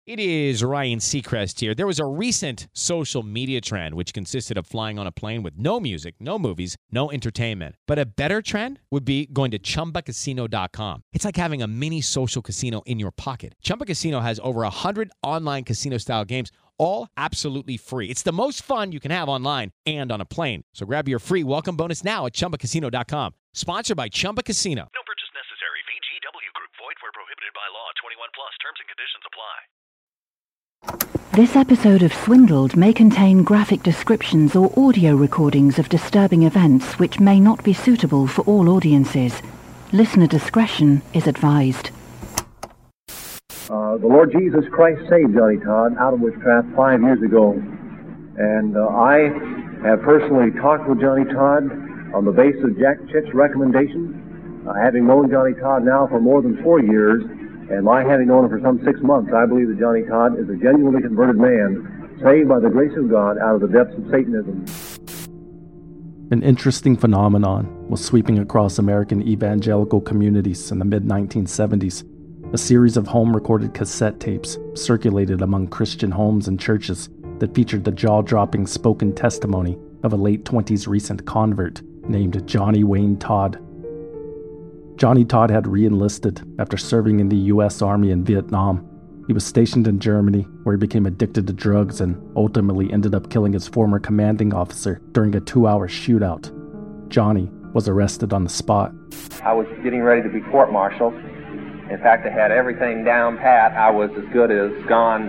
It is Ryan Seacrest here. There was a recent social media trend which consisted of flying on a plane with no music, no movies, no entertainment. But a better trend would be going to ChumbaCasino.com. It's like having a mini social casino in your pocket. Chumba Casino has over 100 online casino-style games, all absolutely free. It's the most fun you can have online and on a plane. So grab your free welcome bonus now at ChumbaCasino.com. Sponsored by Chumba Casino. No purchase necessary. VGW Group. Void where prohibited by law. 21 plus. Terms and conditions apply. This episode of Swindled may contain graphic descriptions or audio recordings of disturbing events which may not be suitable for all audiences. Listener discretion is advised. The Lord Jesus Christ saved Johnny Todd out of witchcraft 5 years ago. And I have personally talked with Johnny Todd on the basis of Jack Chick's recommendation. Having known Johnny Todd now for more than 4 years, and my having known him for some 6 months, I believe that Johnny Todd is a genuinely converted man, saved by the grace of God out of the depths of Satanism. An interesting phenomenon was sweeping across American evangelical communities in the mid-1970s. A series of home-recorded cassette tapes circulated among Christian homes and churches that featured the jaw-dropping spoken testimony of a late-20s recent convert named Johnny Wayne Todd. Johnny Todd had re-enlisted after serving in the U.S. Army in Vietnam. He was stationed in Germany, where he became addicted to drugs and ultimately ended up killing his former commanding officer during a 2-hour shootout. Johnny was arrested on the spot. I was getting ready to be court-martialed. In fact, I had everything down pat. I was as good as gone.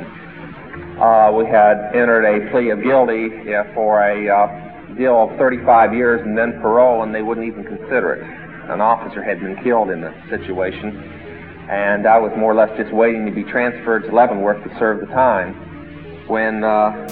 We had entered a plea of guilty for a deal of 35 years and then parole, and they wouldn't even consider it. An officer had been killed in the situation, and I was more or less just waiting to be transferred to Leavenworth to serve the time when...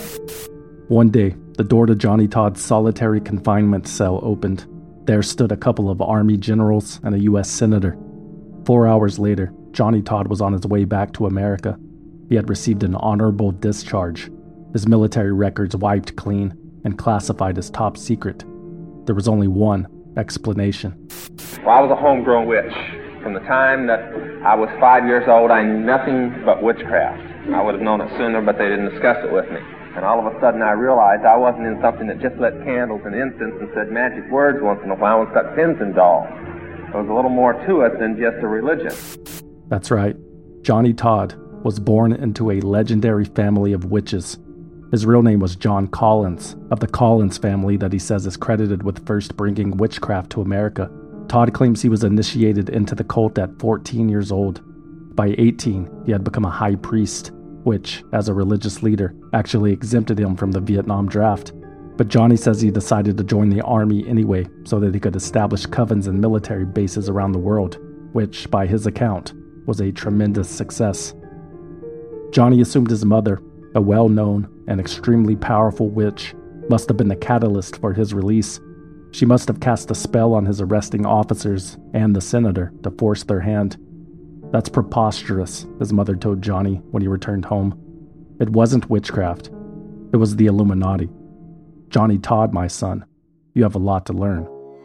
One day, the door to Johnny Todd's solitary confinement cell opened. There stood a couple of Army generals and a U.S. senator. 4 hours later, Johnny Todd was on his way back to America. He had received an honorable discharge, his military records wiped clean and classified as top secret. There was only one explanation. Well, I was a homegrown witch. From the time that I was 5 years old, I knew nothing but witchcraft. I would have known it sooner, but they didn't discuss it with me. And all of a sudden I realized I wasn't in something that just lit candles and incense and said magic words once in a while and stuck pins in dolls. There was a little more to it than just a religion. That's right. Johnny Todd was born into a legendary family of witches. His real name was John Collins, of the Collins family that he says is credited with first bringing witchcraft to America. Todd claims he was initiated into the cult at 14 years old. By 18, he had become a high priest, which, as a religious leader, actually exempted him from the Vietnam draft. But Johnny says he decided to join the army anyway so that he could establish covens and military bases around the world, which, by his account, was a tremendous success. Johnny assumed his mother, a well-known and extremely powerful witch, must have been the catalyst for his release. She must have cast a spell on his arresting officers and the senator to force their hand. That's preposterous, his mother told Johnny when he returned home. It wasn't witchcraft. It was the Illuminati. Johnny Todd, my son, you have a lot to learn.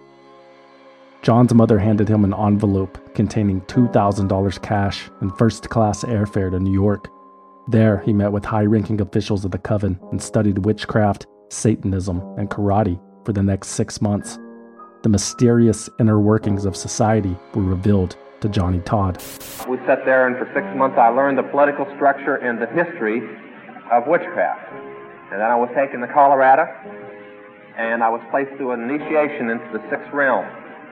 John's mother handed him an envelope containing $2,000 cash and first-class airfare to New York. There, he met with high-ranking officials of the coven and studied witchcraft, Satanism, and karate for the next 6 months. The mysterious inner workings of society were revealed to Johnny Todd. We sat there, and for 6 months I learned the political structure and the history of witchcraft. And then I was taken to Colorado, and I was placed through an initiation into the sixth realm.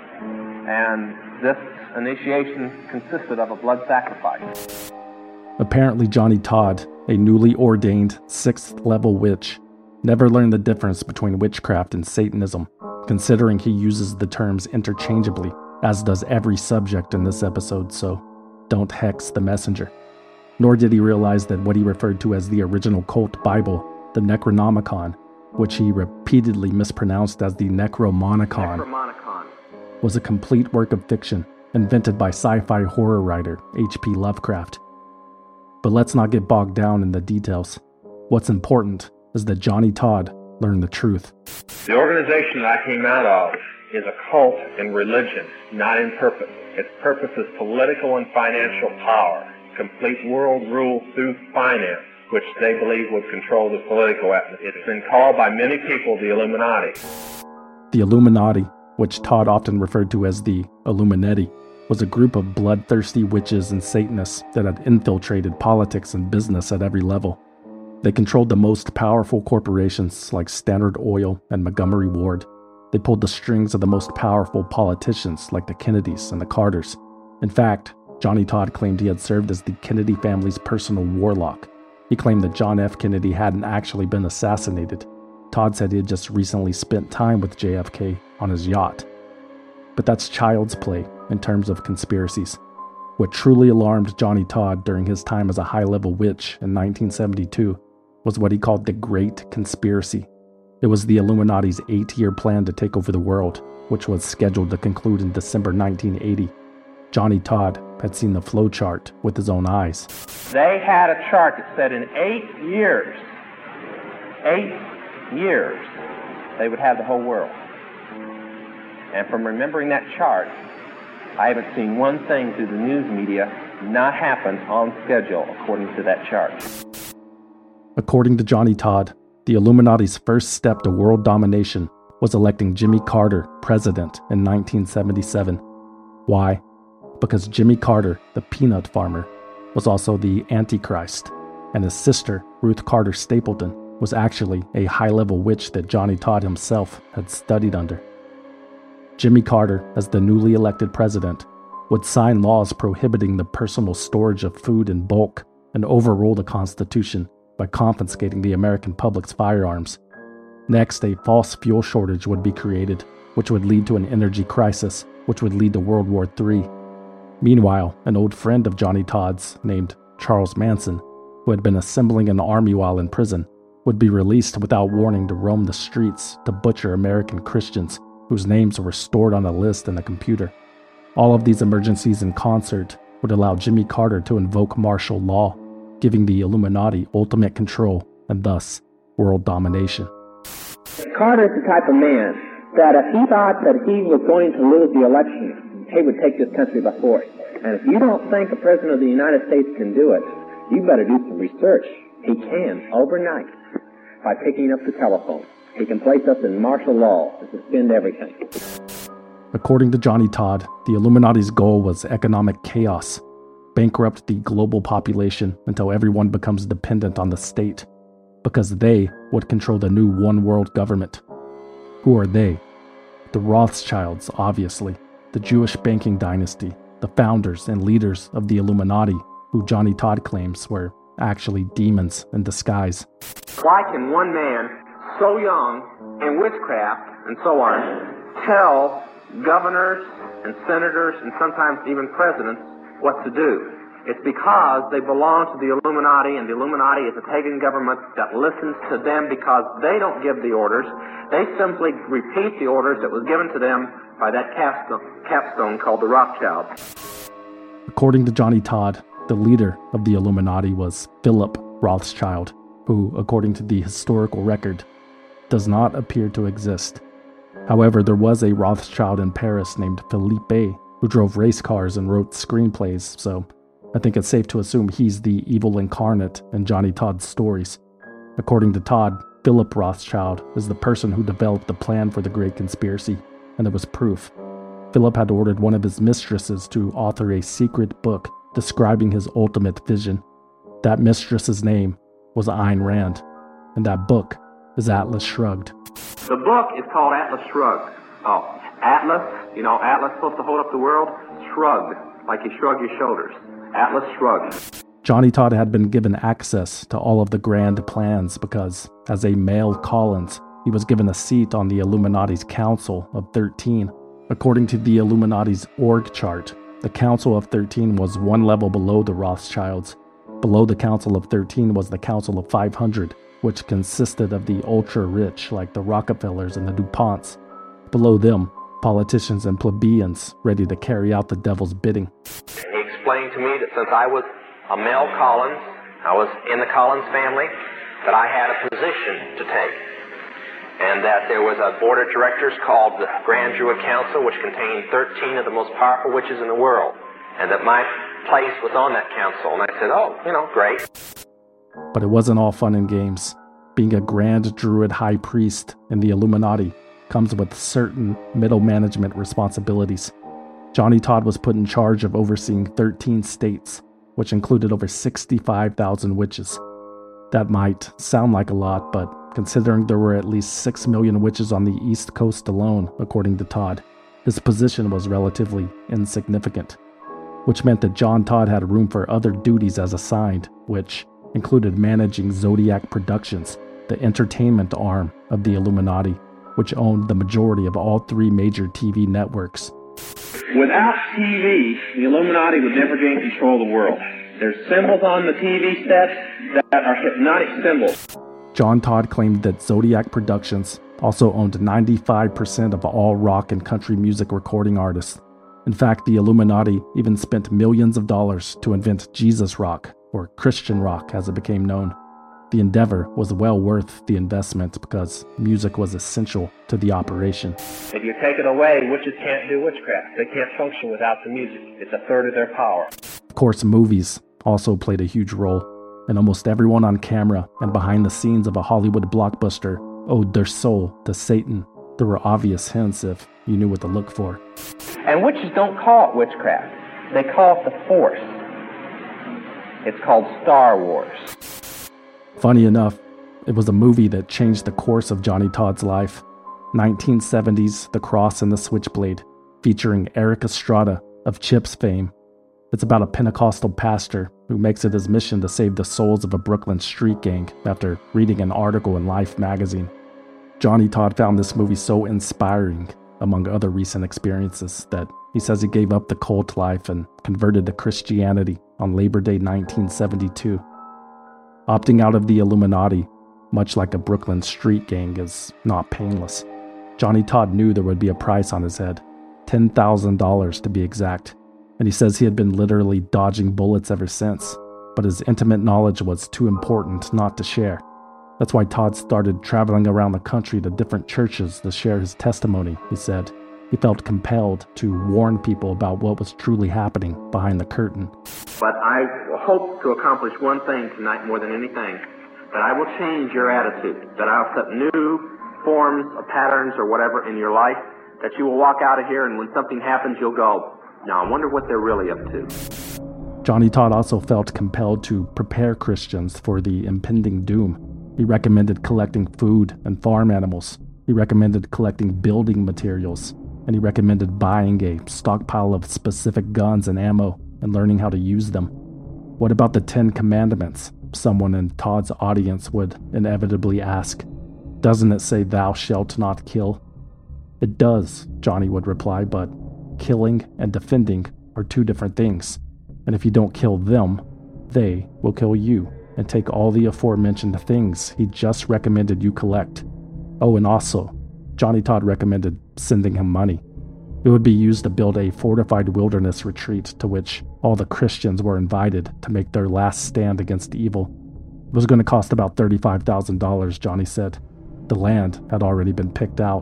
And this initiation consisted of a blood sacrifice. Apparently Johnny Todd, a newly ordained 6th-level witch, never learned the difference between witchcraft and Satanism, considering he uses the terms interchangeably, as does every subject in this episode, so don't hex the messenger. Nor did he realize that what he referred to as the original cult Bible, the Necronomicon, which he repeatedly mispronounced as the Necromonicon, was a complete work of fiction invented by sci-fi horror writer H.P. Lovecraft. But let's not get bogged down in the details. What's important is that Johnny Todd learned the truth. The organization that I came out of is a cult in religion, not in purpose. Its purpose is political and financial power. complete world rule through finance, which they believe would control the political atmosphere. It's been called by many people the Illuminati. The Illuminati, which Todd often referred to as the Illuminetti, was a group of bloodthirsty witches and Satanists that had infiltrated politics and business at every level. They controlled the most powerful corporations like Standard Oil and Montgomery Ward. They pulled the strings of the most powerful politicians like the Kennedys and the Carters. In fact, Johnny Todd claimed he had served as the Kennedy family's personal warlock. He claimed that John F. Kennedy hadn't actually been assassinated. Todd said he had just recently spent time with JFK on his yacht. But that's child's play in terms of conspiracies. What truly alarmed Johnny Todd during his time as a high-level witch in 1972 was what he called the Great Conspiracy. It was the Illuminati's 8-year plan to take over the world, which was scheduled to conclude in December 1980. Johnny Todd had seen the flowchart with his own eyes. They had a chart that said in 8 years, they would have the whole world. And from remembering that chart, I haven't seen one thing through the news media not happen on schedule according to that chart. According to Johnny Todd, the Illuminati's first step to world domination was electing Jimmy Carter president in 1977. Why? Because Jimmy Carter, the peanut farmer, was also the Antichrist, and his sister, Ruth Carter Stapleton, was actually a high-level witch that Johnny Todd himself had studied under. Jimmy Carter, as the newly elected president, would sign laws prohibiting the personal storage of food in bulk and overrule the Constitution by confiscating the American public's firearms. Next, a false fuel shortage would be created, which would lead to an energy crisis, which would lead to World War III. Meanwhile, an old friend of Johnny Todd's, named Charles Manson, who had been assembling an army while in prison, would be released without warning to roam the streets to butcher American Christians whose names were stored on a list in the computer. All of these emergencies in concert would allow Jimmy Carter to invoke martial law, giving the Illuminati ultimate control and thus world domination. Carter's the type of man that if he thought that he was going to lose the election, he would take this country by force. And if you don't think a president of the United States can do it, you better do some research. He can, overnight, by picking up the telephone. He can place us in martial law and suspend everything. According to Johnny Todd, the Illuminati's goal was economic chaos. Bankrupt the global population until everyone becomes dependent on the state, because they would control the new one-world government. Who are they? The Rothschilds, obviously, the Jewish banking dynasty, the founders and leaders of the Illuminati, who Johnny Todd claims were actually demons in disguise. Why can one man so young in witchcraft and so on tell governors and senators and sometimes even presidents what to do? It's because they belong to the Illuminati, and the Illuminati is a pagan government that listens to them because they don't give the orders. They simply repeat the orders that was given to them by that capstone called the Rothschilds. According to Johnny Todd, the leader of the Illuminati was Philip Rothschild, who, according to the historical record, does not appear to exist. However, there was a Rothschild in Paris named Philippe who drove race cars and wrote screenplays, so I think it's safe to assume he's the evil incarnate in Johnny Todd's stories. According to Todd, Philip Rothschild is the person who developed the plan for the Great Conspiracy, and there was proof. Philip had ordered one of his mistresses to author a secret book describing his ultimate vision. That mistress's name was Ayn Rand, and that book is Atlas Shrugged. The book is called Atlas Shrugged. Oh, Atlas, Atlas supposed to hold up the world? Shrugged, like you shrug your shoulders. Atlas Shrugged. Johnny Todd had been given access to all of the grand plans because, as a male Collins, he was given a seat on the Illuminati's Council of 13. According to the Illuminati's org chart, the Council of 13 was one level below the Rothschilds. Below the Council of 13 was the Council of 500, which consisted of the ultra-rich like the Rockefellers and the DuPonts. Below them, politicians and plebeians ready to carry out the devil's bidding. He explained to me that since I was a male Collins, I was in the Collins family, that I had a position to take. And that there was a board of directors called the Grand Druid Council, which contained 13 of the most powerful witches in the world. And that my place was on that council. And I said, oh, great. But it wasn't all fun and games. Being a Grand Druid High Priest in the Illuminati comes with certain middle management responsibilities. Johnny Todd was put in charge of overseeing 13 states, which included over 65,000 witches. That might sound like a lot, but considering there were at least 6 million witches on the East Coast alone, according to Todd, his position was relatively insignificant, which meant that John Todd had room for other duties as assigned, which included managing Zodiac Productions, the entertainment arm of the Illuminati, which owned the majority of all 3 major TV networks. Without TV, the Illuminati would never gain control of the world. There's symbols on the TV sets that are hypnotic symbols. John Todd claimed that Zodiac Productions also owned 95% of all rock and country music recording artists. In fact, the Illuminati even spent millions of dollars to invent Jesus rock, or Christian rock as it became known. The endeavor was well worth the investment because music was essential to the operation. If you take it away, witches can't do witchcraft. They can't function without the music. It's a third of their power. Of course, movies also played a huge role, and almost everyone on camera and behind the scenes of a Hollywood blockbuster owed their soul to Satan. There were obvious hints if you knew what to look for. And witches don't call it witchcraft. They call it the Force. It's called Star Wars. Funny enough, it was a movie that changed the course of Johnny Todd's life. 1970's The Cross and the Switchblade, featuring Eric Estrada of Chips fame. It's about a Pentecostal pastor who makes it his mission to save the souls of a Brooklyn street gang after reading an article in Life magazine. Johnny Todd found this movie so inspiring, among other recent experiences, that he says he gave up the cult life and converted to Christianity on Labor Day 1972. Opting out of the Illuminati, much like a Brooklyn street gang, is not painless. Johnny Todd knew there would be a price on his head, $10,000 to be exact, and he says he had been literally dodging bullets ever since, but his intimate knowledge was too important not to share. That's why Todd started traveling around the country to different churches to share his testimony, he said. He felt compelled to warn people about what was truly happening behind the curtain. But I hope to accomplish one thing tonight more than anything, that I will change your attitude, that I'll set new forms or patterns or whatever in your life, that you will walk out of here and when something happens you'll go, now I wonder what they're really up to. Johnny Todd also felt compelled to prepare Christians for the impending doom. He recommended collecting food and farm animals. He recommended collecting building materials. And he recommended buying a stockpile of specific guns and ammo and learning how to use them. What about the 10 Commandments? Someone in Todd's audience would inevitably ask. Doesn't it say thou shalt not kill? It does, Johnny would reply, but killing and defending are 2 different things. And if you don't kill them, they will kill you and take all the aforementioned things he just recommended you collect. Oh, and also, Johnny Todd recommended sending him money. It would be used to build a fortified wilderness retreat to which all the Christians were invited to make their last stand against evil. It was going to cost about $35,000, Johnny said. The land had already been picked out.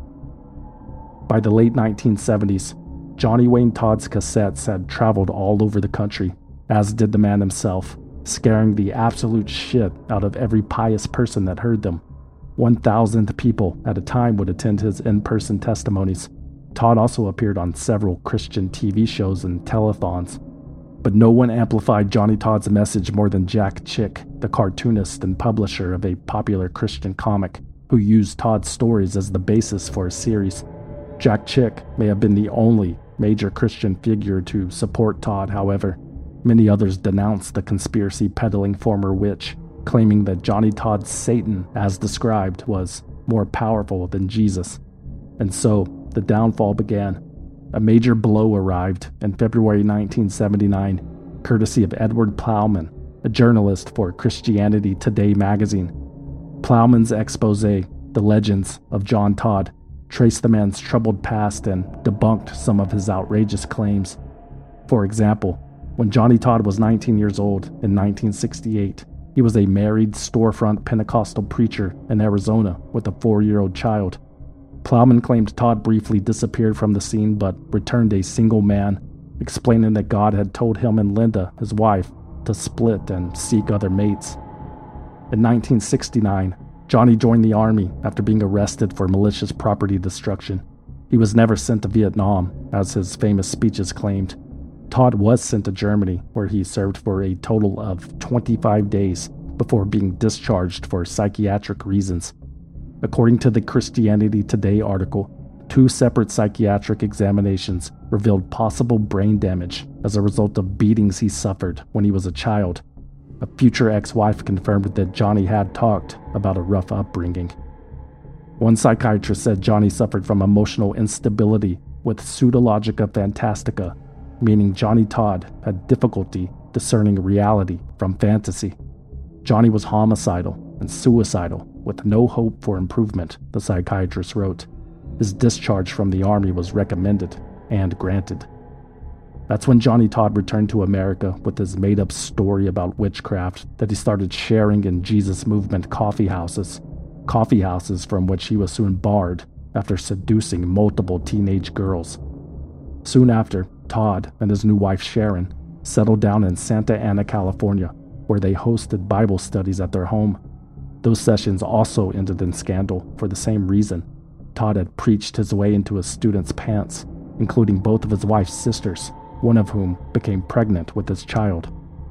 By the late 1970s, Johnny Wayne Todd's cassettes had traveled all over the country, as did the man himself, scaring the absolute shit out of every pious person that heard them. 1,000 people at a time would attend his in-person testimonies. Todd also appeared on several Christian TV shows and telethons. But no one amplified Johnny Todd's message more than Jack Chick, the cartoonist and publisher of a popular Christian comic, who used Todd's stories as the basis for a series. Jack Chick may have been the only major Christian figure to support Todd, however. Many others denounced the conspiracy-peddling former witch, claiming that Johnny Todd's Satan, as described, was more powerful than Jesus. And so, the downfall began. A major blow arrived in February 1979, courtesy of Edward Plowman, a journalist for Christianity Today magazine. Plowman's expose, The Legends of John Todd, traced the man's troubled past and debunked some of his outrageous claims. For example, when Johnny Todd was 19 years old in 1968, he was a married storefront Pentecostal preacher in Arizona with a 4-year-old child. Plowman claimed Todd briefly disappeared from the scene but returned a single man explaining that God had told him and Linda, his wife, to split and seek other mates. In 1969, Johnny joined the Army after being arrested for malicious property destruction. He was never sent to Vietnam, as his famous speeches claimed. Todd was sent to Germany, where he served for a total of 25 days before being discharged for psychiatric reasons. According to the Christianity Today article, 2 separate psychiatric examinations revealed possible brain damage as a result of beatings he suffered when he was a child. A future ex-wife confirmed that Johnny had talked about a rough upbringing. One psychiatrist said Johnny suffered from emotional instability with pseudologica fantastica, meaning Johnny Todd had difficulty discerning reality from fantasy. Johnny was homicidal and suicidal with no hope for improvement, the psychiatrist wrote. His discharge from the Army was recommended and granted. That's when Johnny Todd returned to America with his made-up story about witchcraft that he started sharing in Jesus Movement coffee houses from which he was soon barred after seducing multiple teenage girls. Soon after, Todd and his new wife Sharon settled down in Santa Ana, California, where they hosted Bible studies at their home. Those sessions also ended in scandal for the same reason. Todd had preached his way into his students' pants, including both of his wife's sisters, one of whom became pregnant with his child.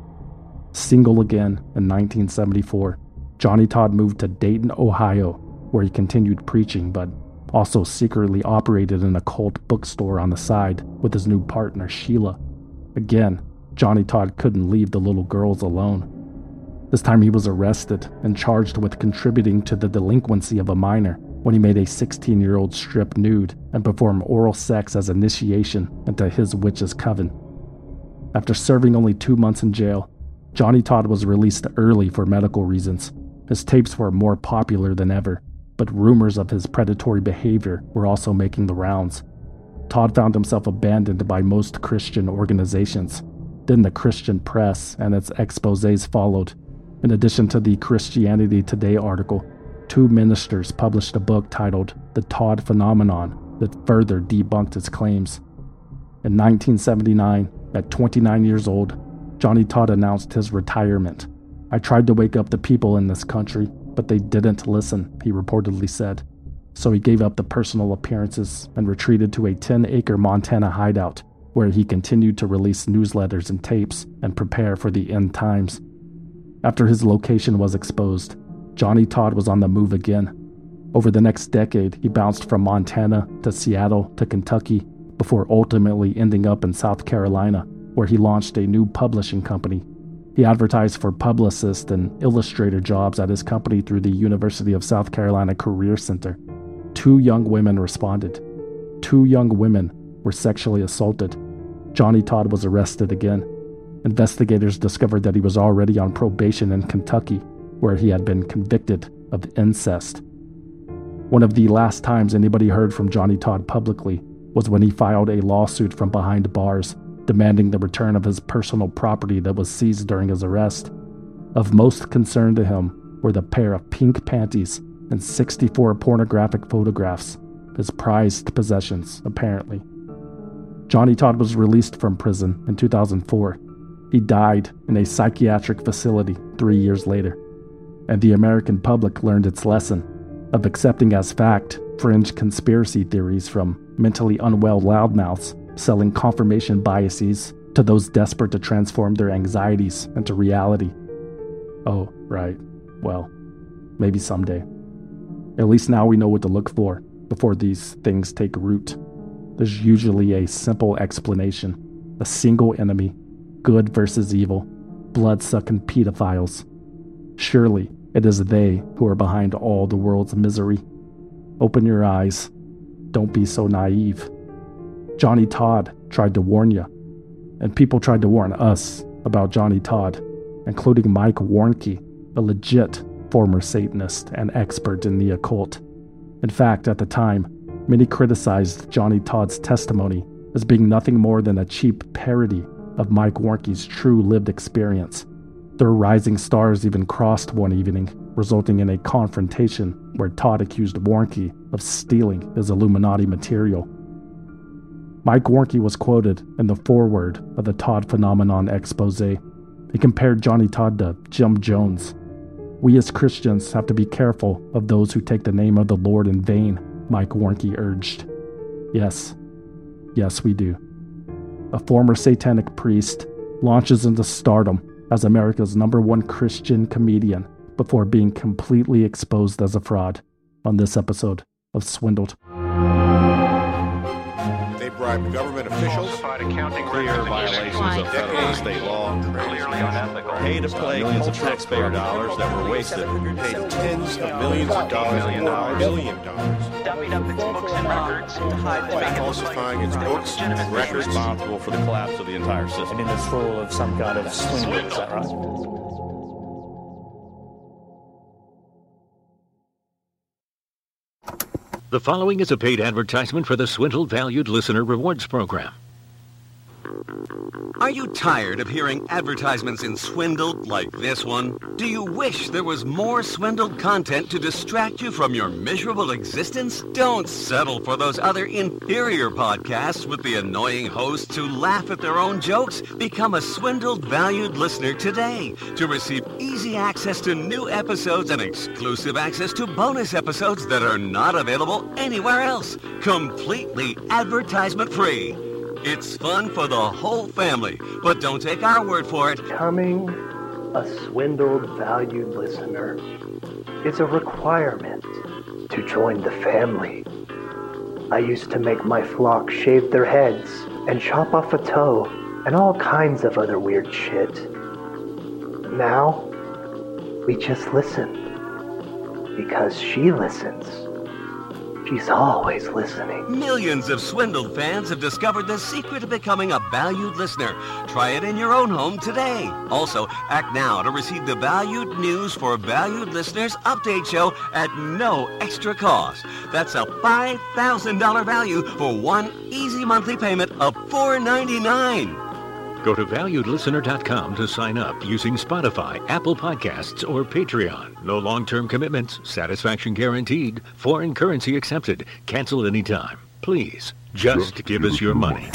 Single again in 1974, Johnny Todd moved to Dayton, Ohio, where he continued preaching, but also secretly operated an occult bookstore on the side with his new partner, Sheila. Again, Johnny Todd couldn't leave the little girls alone. This time he was arrested and charged with contributing to the delinquency of a minor when he made a 16-year-old strip nude and perform oral sex as initiation into his witch's coven. After serving only 2 months in jail, Johnny Todd was released early for medical reasons. His tapes were more popular than ever, but rumors of his predatory behavior were also making the rounds. Todd found himself abandoned by most Christian organizations. Then the Christian press and its exposés followed. In addition to the Christianity Today article, 2 ministers published a book titled The Todd Phenomenon that further debunked his claims. In 1979, at 29 years old, Johnny Todd announced his retirement. "I tried to wake up the people in this country, but they didn't listen," he reportedly said. So he gave up the personal appearances and retreated to a 10-acre Montana hideout, where he continued to release newsletters and tapes and prepare for the end times. After his location was exposed, Johnny Todd was on the move again. Over the next decade, he bounced from Montana to Seattle to Kentucky before ultimately ending up in South Carolina, where he launched a new publishing company. He advertised for publicist and illustrator jobs at his company through the University of South Carolina Career Center. 2 young women responded. 2 young women were sexually assaulted. Johnny Todd was arrested again. Investigators discovered that he was already on probation in Kentucky, where he had been convicted of incest. One of the last times anybody heard from Johnny Todd publicly was when he filed a lawsuit from behind bars, demanding the return of his personal property that was seized during his arrest. Of most concern to him were the pair of pink panties and 64 pornographic photographs, his prized possessions, apparently. Johnny Todd was released from prison in 2004. He died in a psychiatric facility 3 years later. And the American public learned its lesson of accepting as fact fringe conspiracy theories from mentally unwell loudmouths selling confirmation biases to those desperate to transform their anxieties into reality. Oh, right. Well, maybe someday. At least now we know what to look for before these things take root. There's usually a simple explanation. A single enemy, good versus evil, blood-sucking pedophiles. Surely it is they who are behind all the world's misery. Open your eyes. Don't be so naive. Johnny Todd tried to warn you, and people tried to warn us about Johnny Todd, including Mike Warnke, a legit former Satanist and expert in the occult. In fact, at the time, many criticized Johnny Todd's testimony as being nothing more than a cheap parody of Mike Warnke's true lived experience. Their rising stars even crossed one evening, resulting in a confrontation where Todd accused Warnke of stealing his Illuminati material. Mike Warnke was quoted in the foreword of the Todd Phenomenon expose. He compared Johnny Todd to Jim Jones. "We as Christians have to be careful of those who take the name of the Lord in vain," Mike Warnke urged. Yes, we do. A former satanic priest launches into stardom as America's #1 Christian comedian before being completely exposed as a fraud on this episode of Swindled. They bribed government officials, clear violations of federal and state law, Clearly unethical. paid to play millions of taxpayer dollars that were wasted, paid tens of millions of dollars and $1 billion. Dummied up its books and records to hide the By falsifying its books and records, responsible for the collapse of the entire system. And in this role of some kind of swindle, is that right? The following is a paid advertisement for the Swindled Valued Listener Rewards Program. Are you tired of hearing advertisements in Swindled like this one? Do you wish there was more Swindled content to distract you from your miserable existence? Don't settle for those other inferior podcasts with the annoying hosts who laugh at their own jokes. Become a Swindled Valued Listener today to receive easy access to new episodes and exclusive access to bonus episodes that are not available anywhere else. Completely advertisement-free. It's fun for the whole family, but don't take our word for it. Becoming a Swindled Valued Listener is a requirement to join the family. I used to make my flock shave their heads and chop off a toe and all kinds of other weird shit. Now, we just listen because she listens. She's always listening. Millions of Swindled fans have discovered the secret of becoming a valued listener. Try it in your own home today. Also, act now to receive the Valued News for Valued Listeners update show at no extra cost. That's a $5,000 value for one easy monthly payment of $4.99. Go to valuedlistener.com to sign up using Spotify, Apple Podcasts, or Patreon. No long-term commitments, satisfaction guaranteed, foreign currency accepted, cancel anytime. Please, just give us your money.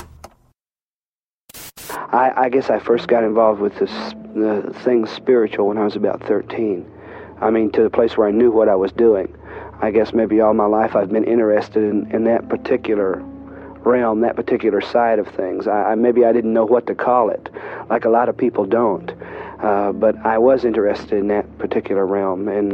I guess I first got involved with the things spiritual when I was about 13. I mean, to the place where I knew what I was doing. I guess maybe all my life I've been interested in that particular realm, that particular side of things. Maybe I didn't know what to call it, like a lot of people don't. But I was interested in that particular realm. And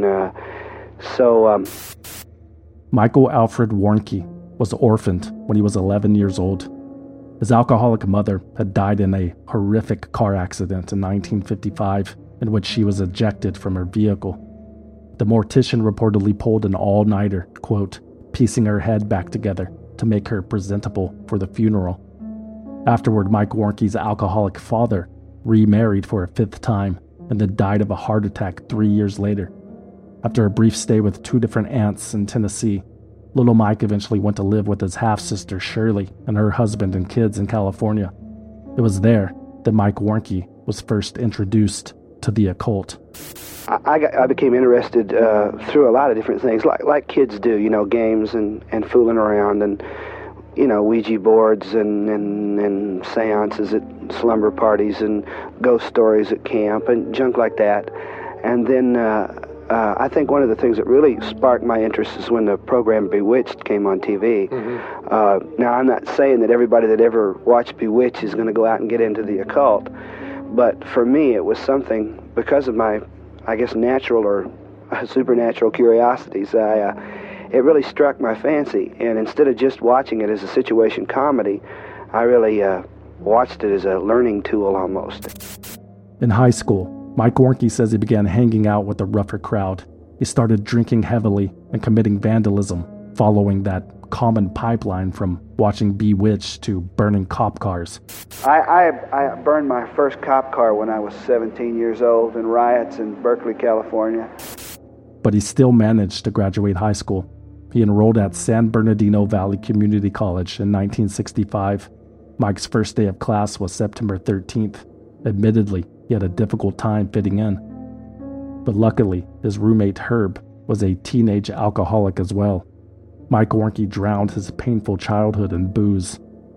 Michael Alfred Warnke was orphaned when he was 11 years old. His alcoholic mother had died in a horrific car accident in 1955 in which she was ejected from her vehicle. The mortician reportedly pulled an all-nighter, quote, piecing her head back together to make her presentable for the funeral. Afterward, Mike Warnke's alcoholic father remarried for a 5th time and then died of a heart attack 3 years later. After a brief stay with 2 different aunts in Tennessee, little Mike eventually went to live with his half-sister Shirley and her husband and kids in California. It was there that Mike Warnke was first introduced to the occult. I became interested through a lot of different things, like kids do, games and fooling around and, Ouija boards and seances at slumber parties and ghost stories at camp and junk like that. And then I think one of the things that really sparked my interest is when the program Bewitched came on TV. Mm-hmm. Now, I'm not saying that everybody that ever watched Bewitched is going to go out and get into the occult, but for me it was something, because of my, I guess, natural or supernatural curiosities, it really struck my fancy. And instead of just watching it as a situation comedy, I really watched it as a learning tool almost. In high school, Mike Warnke says he began hanging out with a rougher crowd. He started drinking heavily and committing vandalism, following that common pipeline from watching Bewitched to burning cop cars. I burned my first cop car when I was 17 years old in riots in Berkeley, California. But he still managed to graduate high school. He enrolled at San Bernardino Valley Community College in 1965. Mike's first day of class was September 13th. Admittedly, he had a difficult time fitting in. But luckily, his roommate Herb was a teenage alcoholic as well. Mike Warnke drowned his painful childhood in booze.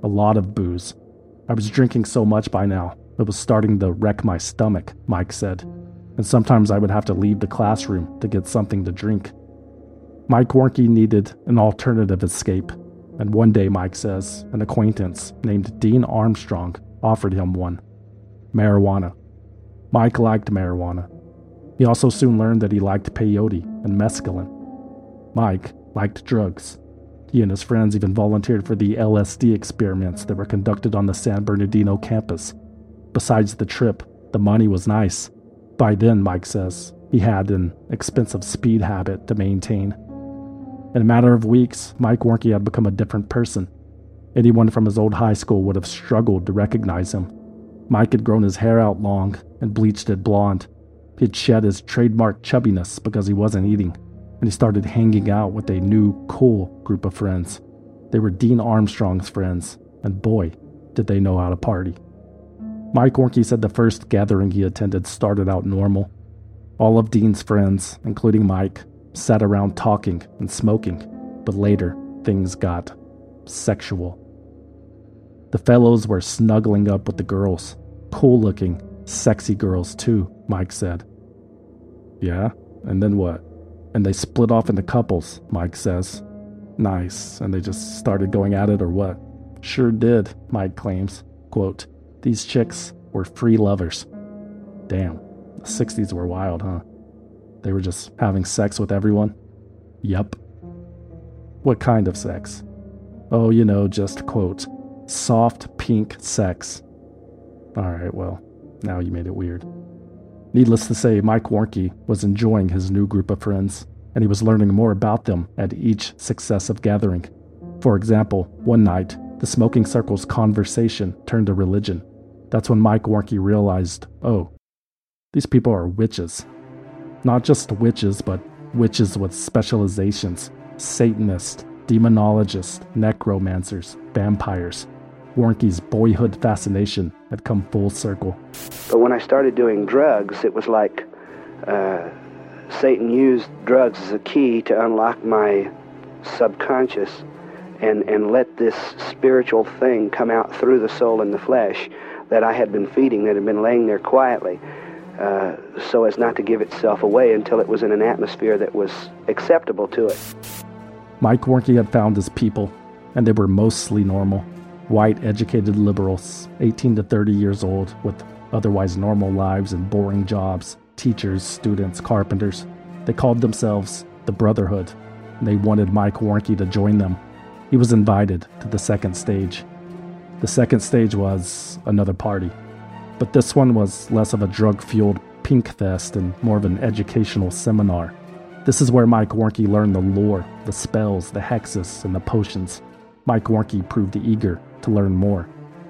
A lot of booze. I was drinking so much by now, it was starting to wreck my stomach, Mike said, and sometimes I would have to leave the classroom to get something to drink. Mike Warnke needed an alternative escape, and one day, Mike says, an acquaintance named Dean Armstrong offered him one. Marijuana. Mike liked marijuana. He also soon learned that he liked peyote and mescaline. Mike liked drugs. He and his friends even volunteered for the LSD experiments that were conducted on the San Bernardino campus. Besides the trip, the money was nice. By then, Mike says, he had an expensive speed habit to maintain. In a matter of weeks, Mike Warnke had become a different person. Anyone from his old high school would have struggled to recognize him. Mike had grown his hair out long and bleached it blonde. He had shed his trademark chubbiness because he wasn't eating, and he started hanging out with a new, cool group of friends. They were Dean Armstrong's friends, and boy, did they know how to party. Mike Warnke said the first gathering he attended started out normal. All of Dean's friends, including Mike, sat around talking and smoking, but later things got sexual. The fellows were snuggling up with the girls, cool-looking, sexy girls too, Mike said. Yeah, and then what? And they split off into couples, Mike says. Nice, and they just started going at it or what? Sure did, Mike claims. Quote, these chicks were free lovers. Damn, the 60s were wild, huh? They were just having sex with everyone? Yup. What kind of sex? Oh, just, quote, soft pink sex. Alright, well, now you made it weird. Needless to say, Mike Warnke was enjoying his new group of friends, and he was learning more about them at each successive gathering. For example, one night, the smoking circle's conversation turned to religion. That's when Mike Warnke realized, oh, these people are witches. Not just witches, but witches with specializations. Satanists, demonologists, necromancers, vampires. Warnke's boyhood fascination had come full circle. But when I started doing drugs, it was like Satan used drugs as a key to unlock my subconscious and let this spiritual thing come out through the soul and the flesh that I had been feeding, that had been laying there quietly, so as not to give itself away until it was in an atmosphere that was acceptable to it. Mike Warnke had found his people, and they were mostly normal. White, educated liberals, 18 to 30 years old, with otherwise normal lives and boring jobs, teachers, students, carpenters. They called themselves the Brotherhood, and they wanted Mike Warnke to join them. He was invited to the second stage. The second stage was another party, but this one was less of a drug-fueled pink fest and more of an educational seminar. This is where Mike Warnke learned the lore, the spells, the hexes, and the potions. Mike Warnke proved eager to learn more.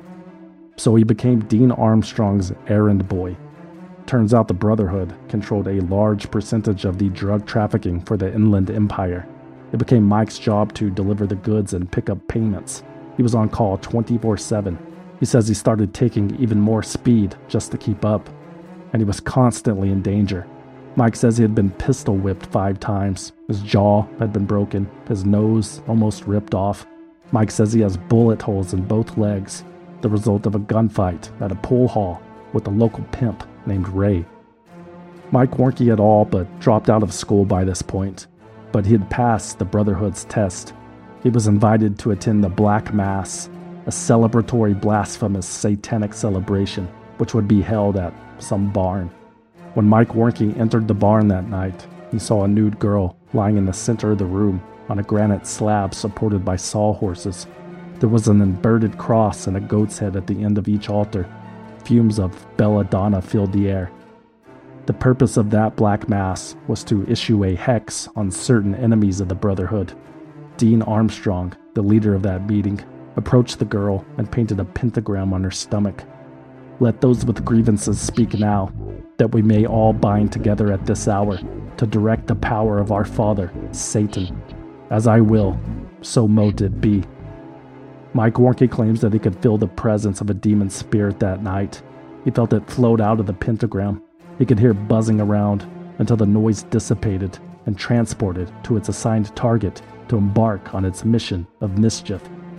So he became Dean Armstrong's errand boy. Turns out the Brotherhood controlled a large percentage of the drug trafficking for the Inland Empire. It became Mike's job to deliver the goods and pick up payments. He was on call 24/7. He says he started taking even more speed just to keep up, and he was constantly in danger. Mike says he had been pistol whipped 5 times. His jaw had been broken, his nose almost ripped off. Mike says he has bullet holes in both legs, the result of a gunfight at a pool hall with a local pimp named Ray. Mike Warnke had all but dropped out of school by this point, but he had passed the Brotherhood's test. He was invited to attend the Black Mass, a celebratory, blasphemous, satanic celebration, which would be held at some barn. When Mike Warnke entered the barn that night, he saw a nude girl lying in the center of the room on a granite slab supported by sawhorses. There was an inverted cross and a goat's head at the end of each altar. Fumes of belladonna filled the air. The purpose of that Black Mass was to issue a hex on certain enemies of the Brotherhood. Dean Armstrong, the leader of that meeting, approached the girl and painted a pentagram on her stomach. Let those with grievances speak now, that we may all bind together at this hour to direct the power of our father, Satan. As I will, so mote it be. Mike Warnke claims that he could feel the presence of a demon spirit that night. He felt it float out of the pentagram. He could hear buzzing around until the noise dissipated and transported to its assigned target to embark on its mission of mischief.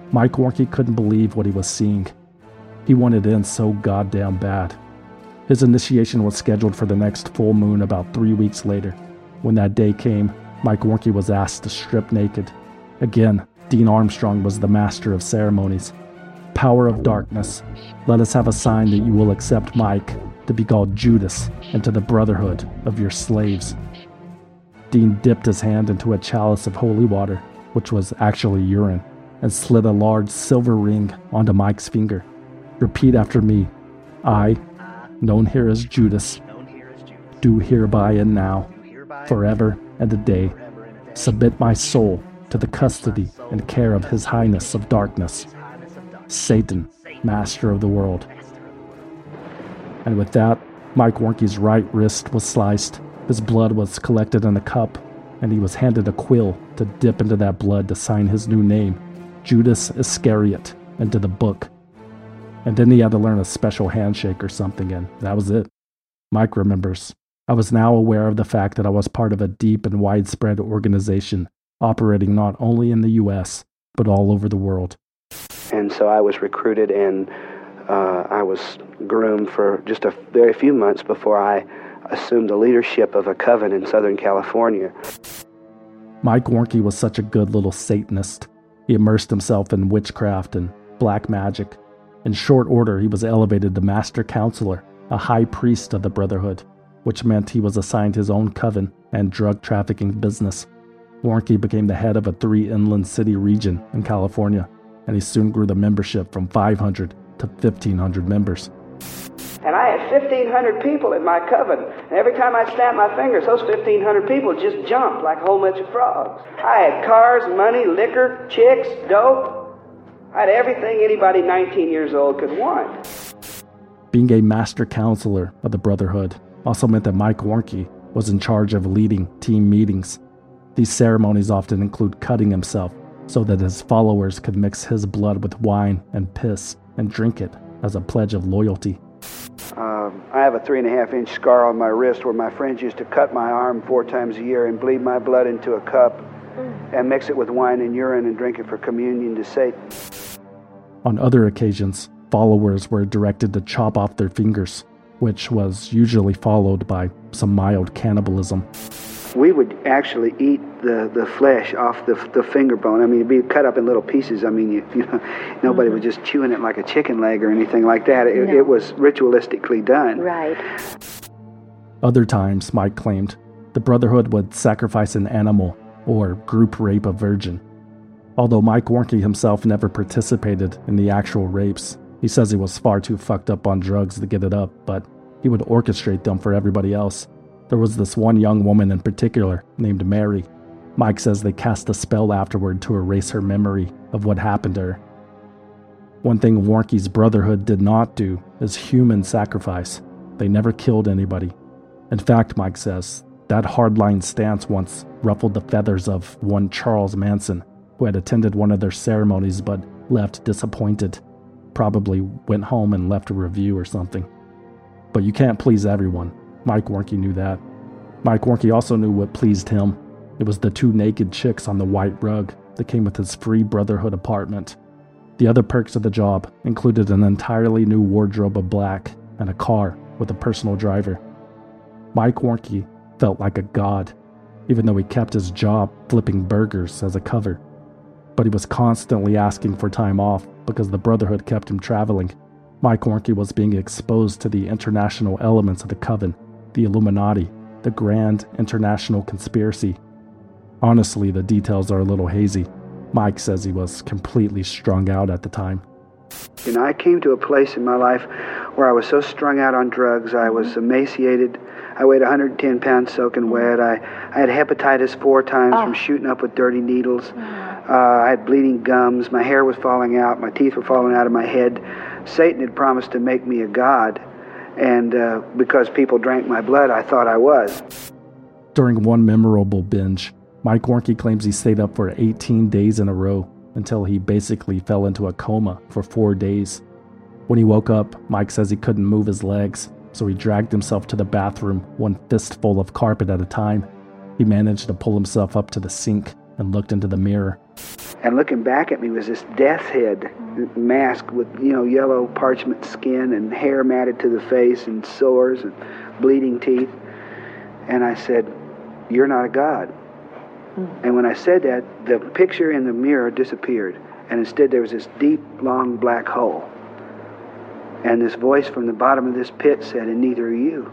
Mike Warnke couldn't believe what he was seeing. He wanted in so goddamn bad. His initiation was scheduled for the next full moon about 3 weeks later. When that day came, Mike Warnke was asked to strip naked. Again, Dean Armstrong was the master of ceremonies. Power of darkness, let us have a sign that you will accept Mike to be called Judas into the brotherhood of your slaves. Dean dipped his hand into a chalice of holy water, which was actually urine, and slid a large silver ring onto Mike's finger. Repeat after me. I, known here as Judas, do hereby and now, forever and a day, submit my soul to the custody and care of His Highness of Darkness, Satan, master of the world. And with that, Mike Warnke's right wrist was sliced, his blood was collected in a cup, and he was handed a quill to dip into that blood to sign his new name, Judas Iscariot, into the book. And then he had to learn a special handshake or something, and that was it. Mike remembers. I was now aware of the fact that I was part of a deep and widespread organization operating not only in the U.S., but all over the world. And so I was recruited, and I was groomed for just a very few months before I assumed the leadership of a coven in Southern California. Mike Warnke was such a good little Satanist. He immersed himself in witchcraft and black magic. In short order, he was elevated to Master Counselor, a high priest of the Brotherhood, which meant he was assigned his own coven and drug trafficking business. Warnke became the head of a 3-inland city region in California, and he soon grew the membership from 500 to 1,500 members. And I had 1,500 people in my coven, and every time I snapped my fingers, those 1,500 people just jumped like a whole bunch of frogs. I had cars, money, liquor, chicks, dope. I had everything anybody 19 years old could want. Being a master counselor of the Brotherhood also meant that Mike Warnke was in charge of leading team meetings. These ceremonies often include cutting himself so that his followers could mix his blood with wine and piss and drink it as a pledge of loyalty. I have a 3.5-inch scar on my wrist where my friends used to cut my arm 4 times a year and bleed my blood into a cup and mix it with wine and urine and drink it for communion to Satan. On other occasions, followers were directed to chop off their fingers, which was usually followed by some mild cannibalism. We would actually eat the flesh off the finger bone. I mean, it'd be cut up in little pieces. I mean, you know, nobody was just chewing it like a chicken leg or anything like that. It was ritualistically done. Right. Other times, Mike claimed, the Brotherhood would sacrifice an animal or group rape a virgin. Although Mike Warnke himself never participated in the actual rapes, he says he was far too fucked up on drugs to get it up, but he would orchestrate them for everybody else. There was this one young woman in particular, named Mary. Mike says they cast a spell afterward to erase her memory of what happened to her. One thing Warnke's Brotherhood did not do is human sacrifice. They never killed anybody. In fact, Mike says, that hardline stance once ruffled the feathers of one Charles Manson, who had attended one of their ceremonies but left disappointed. Probably went home and left a review or something. But you can't please everyone. Mike Warnke knew that. Mike Warnke also knew what pleased him. It was the 2 naked chicks on the white rug that came with his free Brotherhood apartment. The other perks of the job included an entirely new wardrobe of black and a car with a personal driver. Mike Warnke felt like a god, even though he kept his job flipping burgers as a cover. But he was constantly asking for time off because the Brotherhood kept him traveling. Mike Warnke was being exposed to the international elements of the Coven, the Illuminati, the Grand International Conspiracy. Honestly, the details are a little hazy. Mike says he was completely strung out at the time. You know, I came to a place in my life where I was so strung out on drugs, I was emaciated. I weighed 110 pounds soaking wet. I had hepatitis 4 times from shooting up with dirty needles. I had bleeding gums. My hair was falling out. My teeth were falling out of my head. Satan had promised to make me a god. And because people drank my blood, I thought I was. During one memorable binge, Mike Warnke claims he stayed up for 18 days in a row until he basically fell into a coma for 4 days. When he woke up, Mike says he couldn't move his legs, so he dragged himself to the bathroom, one fistful of carpet at a time. He managed to pull himself up to the sink and looked into the mirror And looking back at me was this death's head mask with, yellow parchment skin and hair matted to the face and sores and bleeding teeth. And I said, "You're not a God." And when I said that, the picture in the mirror disappeared. And instead there was this deep, long black hole. And this voice from the bottom of this pit said, "And neither are you."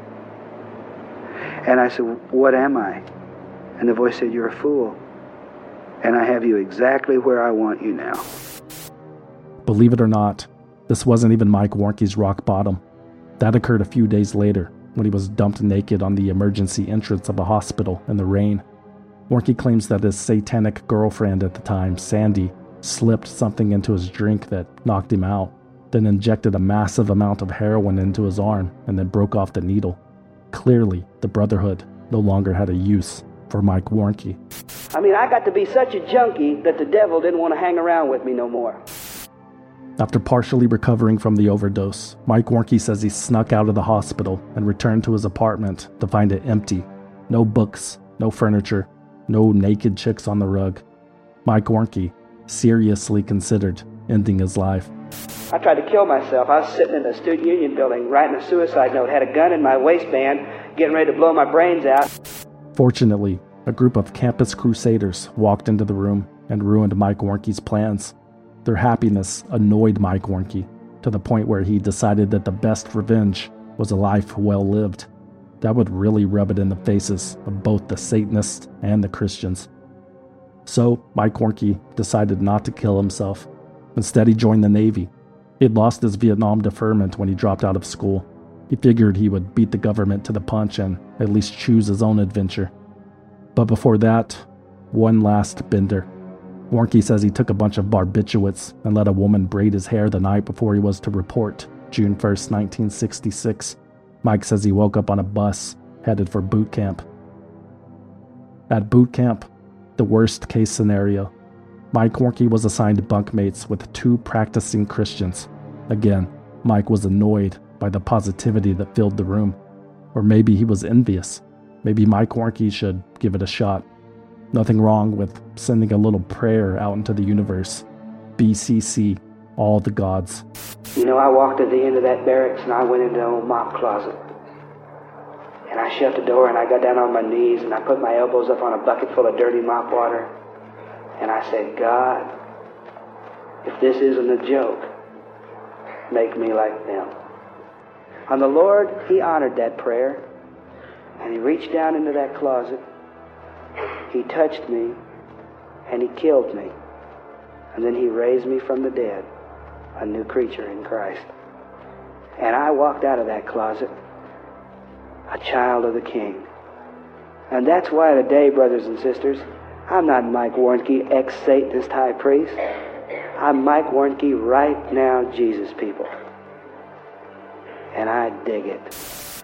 And I said, "What am I?" And the voice said, "You're a fool. And I have you exactly where I want you now." Believe it or not, this wasn't even Mike Warnke's rock bottom. That occurred a few days later when he was dumped naked on the emergency entrance of a hospital in the rain. Warnke claims that his satanic girlfriend at the time, Sandy, slipped something into his drink that knocked him out, then injected a massive amount of heroin into his arm and then broke off the needle. Clearly, the Brotherhood no longer had a use for Mike Warnke. I got to be such a junkie that the devil didn't want to hang around with me no more. After partially recovering from the overdose, Mike Warnke says he snuck out of the hospital and returned to his apartment to find it empty. No books, no furniture, no naked chicks on the rug. Mike Warnke seriously considered ending his life. I tried to kill myself. I was sitting in the Student Union building, writing a suicide note, had a gun in my waistband, getting ready to blow my brains out. Fortunately, a group of campus crusaders walked into the room and ruined Mike Warnke's plans. Their happiness annoyed Mike Warnke to the point where he decided that the best revenge was a life well lived. That would really rub it in the faces of both the Satanists and the Christians. So Mike Warnke decided not to kill himself. Instead, he joined the Navy. He'd lost his Vietnam deferment when he dropped out of school. He figured he would beat the government to the punch and at least choose his own adventure. But before that, one last bender. Warnke says he took a bunch of barbiturates and let a woman braid his hair the night before he was to report, June 1st, 1966. Mike says he woke up on a bus headed for boot camp. At boot camp, the worst case scenario, Mike Warnke was assigned bunkmates with 2 practicing Christians. Again, Mike was annoyed by the positivity that filled the room. Or maybe he was envious. Maybe Mike Warnke should give it a shot. Nothing wrong with sending a little prayer out into the universe. BCC, all the gods. I walked to the end of that barracks and I went into the old mop closet. And I shut the door and I got down on my knees and I put my elbows up on a bucket full of dirty mop water. And I said, "God, if this isn't a joke, make me like them." And the Lord, He honored that prayer. And He reached down into that closet. He touched me. And He killed me. And then He raised me from the dead, a new creature in Christ. And I walked out of that closet a child of the King. And that's why today, brothers and sisters, I'm not Mike Warnke, ex-Satanist high priest. I'm Mike Warnke right now, Jesus people. And I dig it.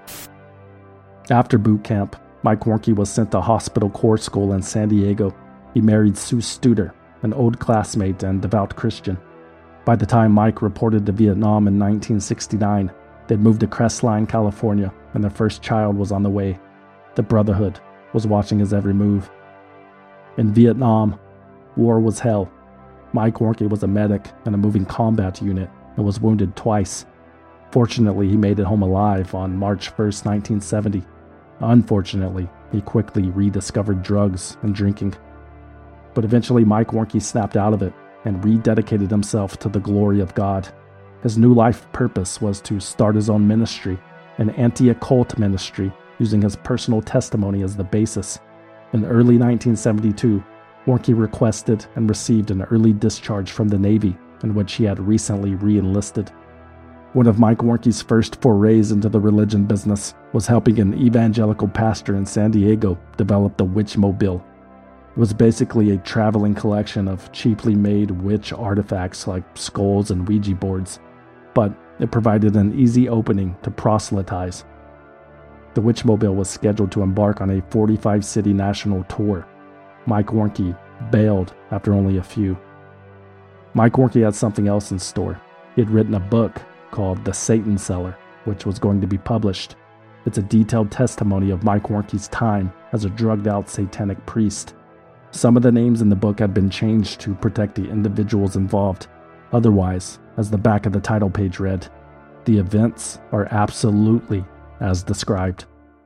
After boot camp, Mike Warnke was sent to Hospital Corps School in San Diego. He married Sue Studer, an old classmate and devout Christian. By the time Mike reported to Vietnam in 1969, they'd moved to Crestline, California, and their first child was on the way. The Brotherhood was watching his every move. In Vietnam, war was hell. Mike Warnke was a medic in a moving combat unit and was wounded twice. Fortunately, he made it home alive on March 1st, 1970. Unfortunately, he quickly rediscovered drugs and drinking. But eventually, Mike Warnke snapped out of it and rededicated himself to the glory of God. His new life purpose was to start his own ministry, an anti-occult ministry, using his personal testimony as the basis. In early 1972, Warnke requested and received an early discharge from the Navy, in which he had recently re-enlisted. One of Mike Warnke's first forays into the religion business was helping an evangelical pastor in San Diego develop the Witchmobile. It was basically a traveling collection of cheaply made witch artifacts like skulls and Ouija boards, but it provided an easy opening to proselytize. The Witchmobile was scheduled to embark on a 45-city national tour. Mike Warnke bailed after only a few. Mike Warnke had something else in store. He had written a book called The Satan Seller, which was going to be published. It's a detailed testimony of Mike Warnke's time as a drugged-out satanic priest. Some of the names in the book had been changed to protect the individuals involved. Otherwise, as the back of the title page read, the events are absolutely as described.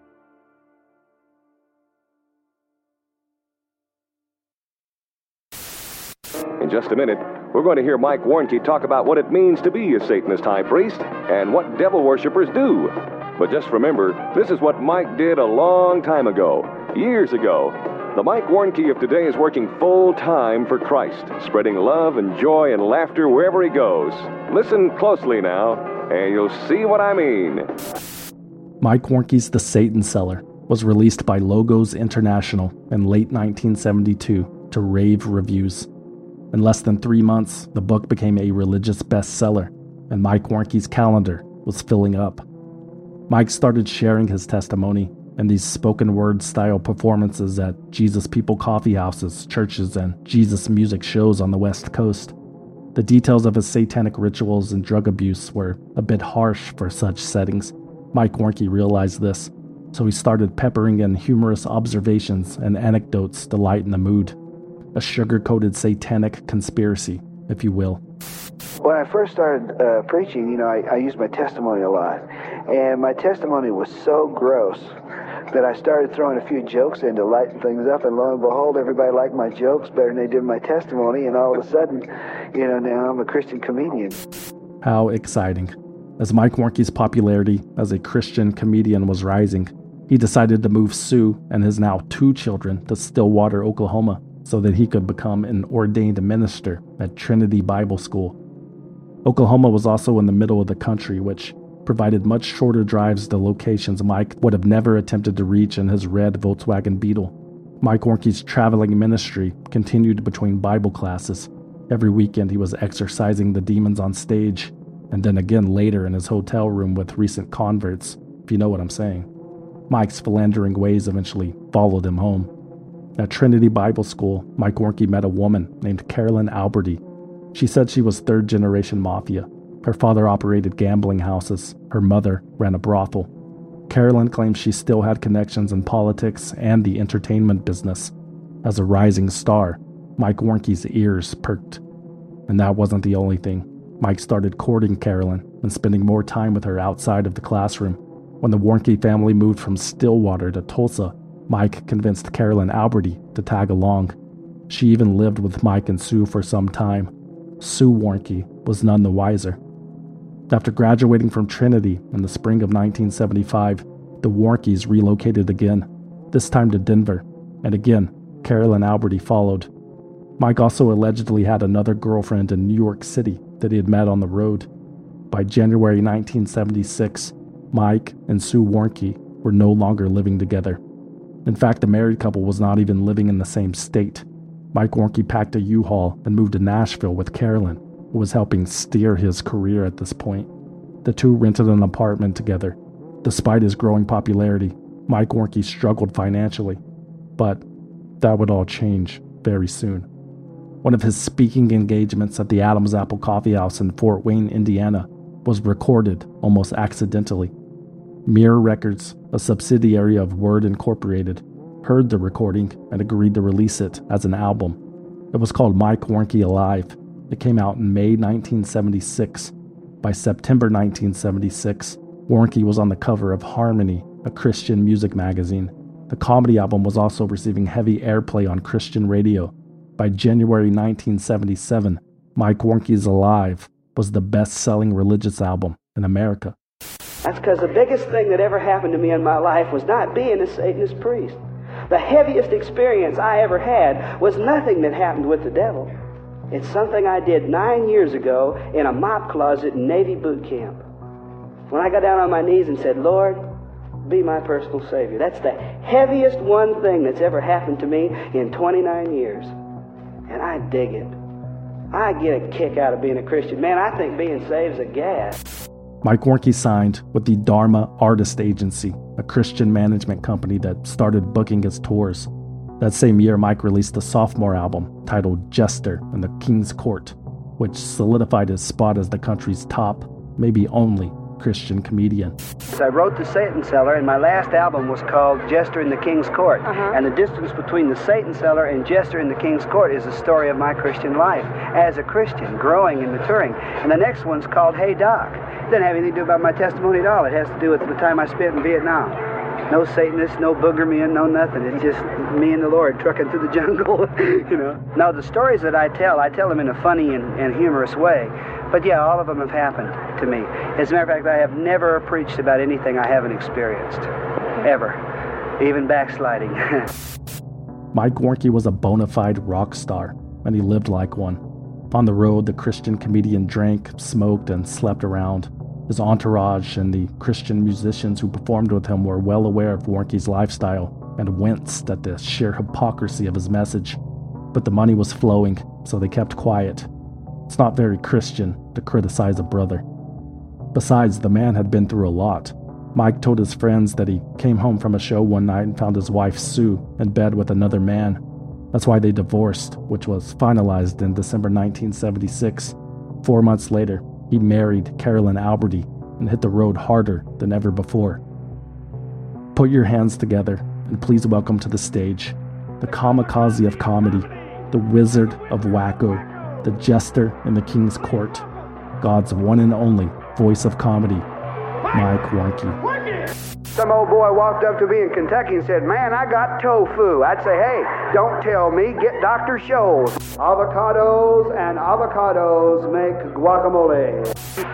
In just a minute, we're going to hear Mike Warnke talk about what it means to be a Satanist high priest and what devil worshippers do. But just remember, this is what Mike did a long time ago, years ago. The Mike Warnke of today is working full-time for Christ, spreading love and joy and laughter wherever he goes. Listen closely now, and you'll see what I mean. Mike Warnke's The Satan Seller was released by Logos International in late 1972 to rave reviews. In less than 3 months, the book became a religious bestseller, and Mike Warnke's calendar was filling up. Mike started sharing his testimony in these spoken word style performances at Jesus People coffee houses, churches, and Jesus music shows on the West Coast. The details of his satanic rituals and drug abuse were a bit harsh for such settings. Mike Warnke realized this, so he started peppering in humorous observations and anecdotes to lighten the mood. A sugar-coated satanic conspiracy, if you will. When I first started preaching, I used my testimony a lot. And my testimony was so gross that I started throwing a few jokes in to lighten things up. And lo and behold, everybody liked my jokes better than they did my testimony. And all of a sudden, now I'm a Christian comedian. How exciting. As Mike Warnke's popularity as a Christian comedian was rising, he decided to move Sue and his now 2 children to Stillwater, Oklahoma, so that he could become an ordained minister at Trinity Bible School. Oklahoma was also in the middle of the country, which provided much shorter drives to locations Mike would have never attempted to reach in his red Volkswagen Beetle. Mike Warnke's traveling ministry continued between Bible classes. Every weekend he was exorcising the demons on stage, and then again later in his hotel room with recent converts, if you know what I'm saying. Mike's philandering ways eventually followed him home. At Trinity Bible School, Mike Warnke met a woman named Carolyn Alberti. She said she was third-generation mafia. Her father operated gambling houses. Her mother ran a brothel. Carolyn claims she still had connections in politics and the entertainment business. As a rising star, Mike Warnke's ears perked. And that wasn't the only thing. Mike started courting Carolyn and spending more time with her outside of the classroom. When the Warnke family moved from Stillwater to Tulsa, Mike convinced Carolyn Alberti to tag along. She even lived with Mike and Sue for some time. Sue Warnke was none the wiser. After graduating from Trinity in the spring of 1975, the Warnkes relocated again, this time to Denver, and again, Carolyn Alberti followed. Mike also allegedly had another girlfriend in New York City that he had met on the road. By January 1976, Mike and Sue Warnke were no longer living together. In fact, the married couple was not even living in the same state. Mike Warnke packed a U-Haul and moved to Nashville with Carolyn, who was helping steer his career at this point. The two rented an apartment together. Despite his growing popularity, Mike Warnke struggled financially. But that would all change very soon. One of his speaking engagements at the Adam's Apple Coffee House in Fort Wayne, Indiana, was recorded almost accidentally. Mirror Records, a subsidiary of Word Incorporated, heard the recording and agreed to release it as an album. It was called Mike Warnke Alive. It came out in May 1976. By September 1976, Warnke was on the cover of Harmony, a Christian music magazine. The comedy album was also receiving heavy airplay on Christian radio. By January 1977, Mike Warnke's Alive was the best-selling religious album in America. That's because the biggest thing that ever happened to me in my life was not being a Satanist priest. The heaviest experience I ever had was nothing that happened with the devil. It's something I did 9 years ago in a mop closet in Navy boot camp. When I got down on my knees and said, Lord, be my personal Savior. That's the heaviest one thing that's ever happened to me in 29 years. And I dig it. I get a kick out of being a Christian. Man, I think being saved is a gas. Mike Warnke signed with the Dharma Artist Agency, a Christian management company that started booking his tours. That same year, Mike released a sophomore album titled Jester in the King's Court, which solidified his spot as the country's top, maybe only, Christian comedian. I wrote The Satan Seller, and my last album was called Jester in the King's Court. And the distance between The Satan Seller and Jester in the King's Court is the story of my Christian life as a Christian, growing and maturing. And the next one's called Hey Doc. It doesn't have anything to do about my testimony at all. It has to do with the time I spent in Vietnam. No Satanists, no boogermen, no nothing. It's just me and the Lord trucking through the jungle, you know. Now, the stories that I tell them in a funny and humorous way. But yeah, all of them have happened to me. As a matter of fact, I have never preached about anything I haven't experienced. Ever. Even backsliding. Mike Warnke was a bona fide rock star, and he lived like one. On the road, the Christian comedian drank, smoked, and slept around. His entourage and the Christian musicians who performed with him were well aware of Warnke's lifestyle and winced at the sheer hypocrisy of his message. But the money was flowing, so they kept quiet. It's not very Christian to criticize a brother. Besides, the man had been through a lot. Mike told his friends that he came home from a show one night and found his wife Sue in bed with another man. That's why they divorced, which was finalized in December 1976. 4 months later, he married Carolyn Alberty and hit the road harder than ever before. Put your hands together and please welcome to the stage the kamikaze of comedy, the wizard of wacko, the jester in the King's Court, God's one and only voice of comedy, Mike Warnke. Some old boy walked up to me in Kentucky and said, "Man, I got tofu." I'd say, "Hey, don't tell me, get Dr. Scholl's. Avocados and avocados make guacamole."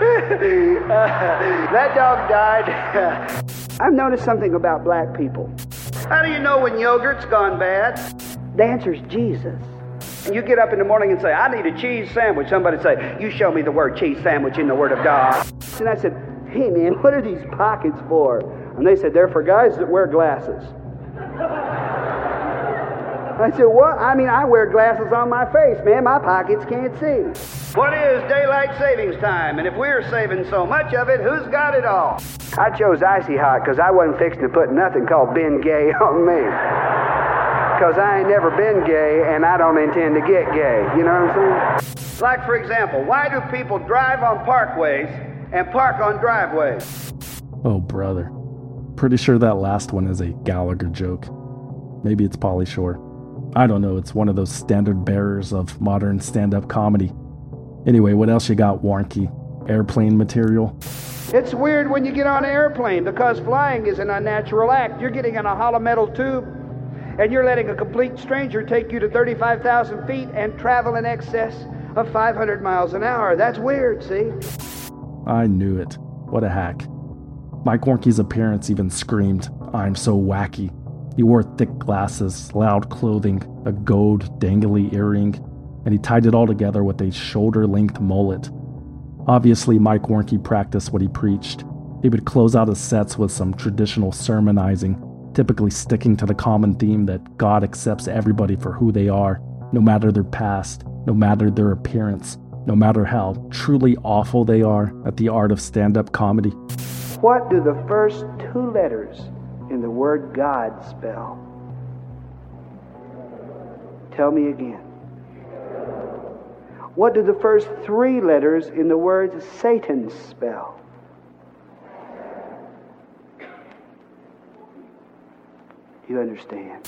That dog died. I've noticed something about black people. How do you know when yogurt's gone bad? The answer's Jesus. And you get up in the morning and say, "I need a cheese sandwich." Somebody say, "You show me the word cheese sandwich in the Word of God." And I said, "Hey man, what are these pockets for?" And they said, "They're for guys that wear glasses." I said, "What?" "I mean, I wear glasses on my face, man. My pockets can't see." What is daylight savings time? And if we're saving so much of it, who's got it all? I chose Icy Hot because I wasn't fixing to put nothing called been gay on me. Because I ain't never been gay, and I don't intend to get gay. You know what I'm saying? Like, for example, why do people drive on parkways and park on driveways? Oh, brother. Pretty sure that last one is a Gallagher joke. Maybe it's Pauly Shore. I don't know, it's one of those standard bearers of modern stand-up comedy. Anyway, what else you got, Warnke? Airplane material? It's weird when you get on an airplane because flying is an unnatural act. You're getting in a hollow metal tube and you're letting a complete stranger take you to 35,000 feet and travel in excess of 500 miles an hour. That's weird, see? I knew it. What a hack. Mike Warnke's appearance even screamed, "I'm so wacky." He wore thick glasses, loud clothing, a gold dangly earring, and he tied it all together with a shoulder-length mullet. Obviously, Mike Warnke practiced what he preached. He would close out his sets with some traditional sermonizing, typically sticking to the common theme that God accepts everybody for who they are, no matter their past, no matter their appearance, no matter how truly awful they are at the art of stand-up comedy. What do the first 2 letters in the word God spell? Tell me again. What do the first 3 letters in the word Satan spell? You understand?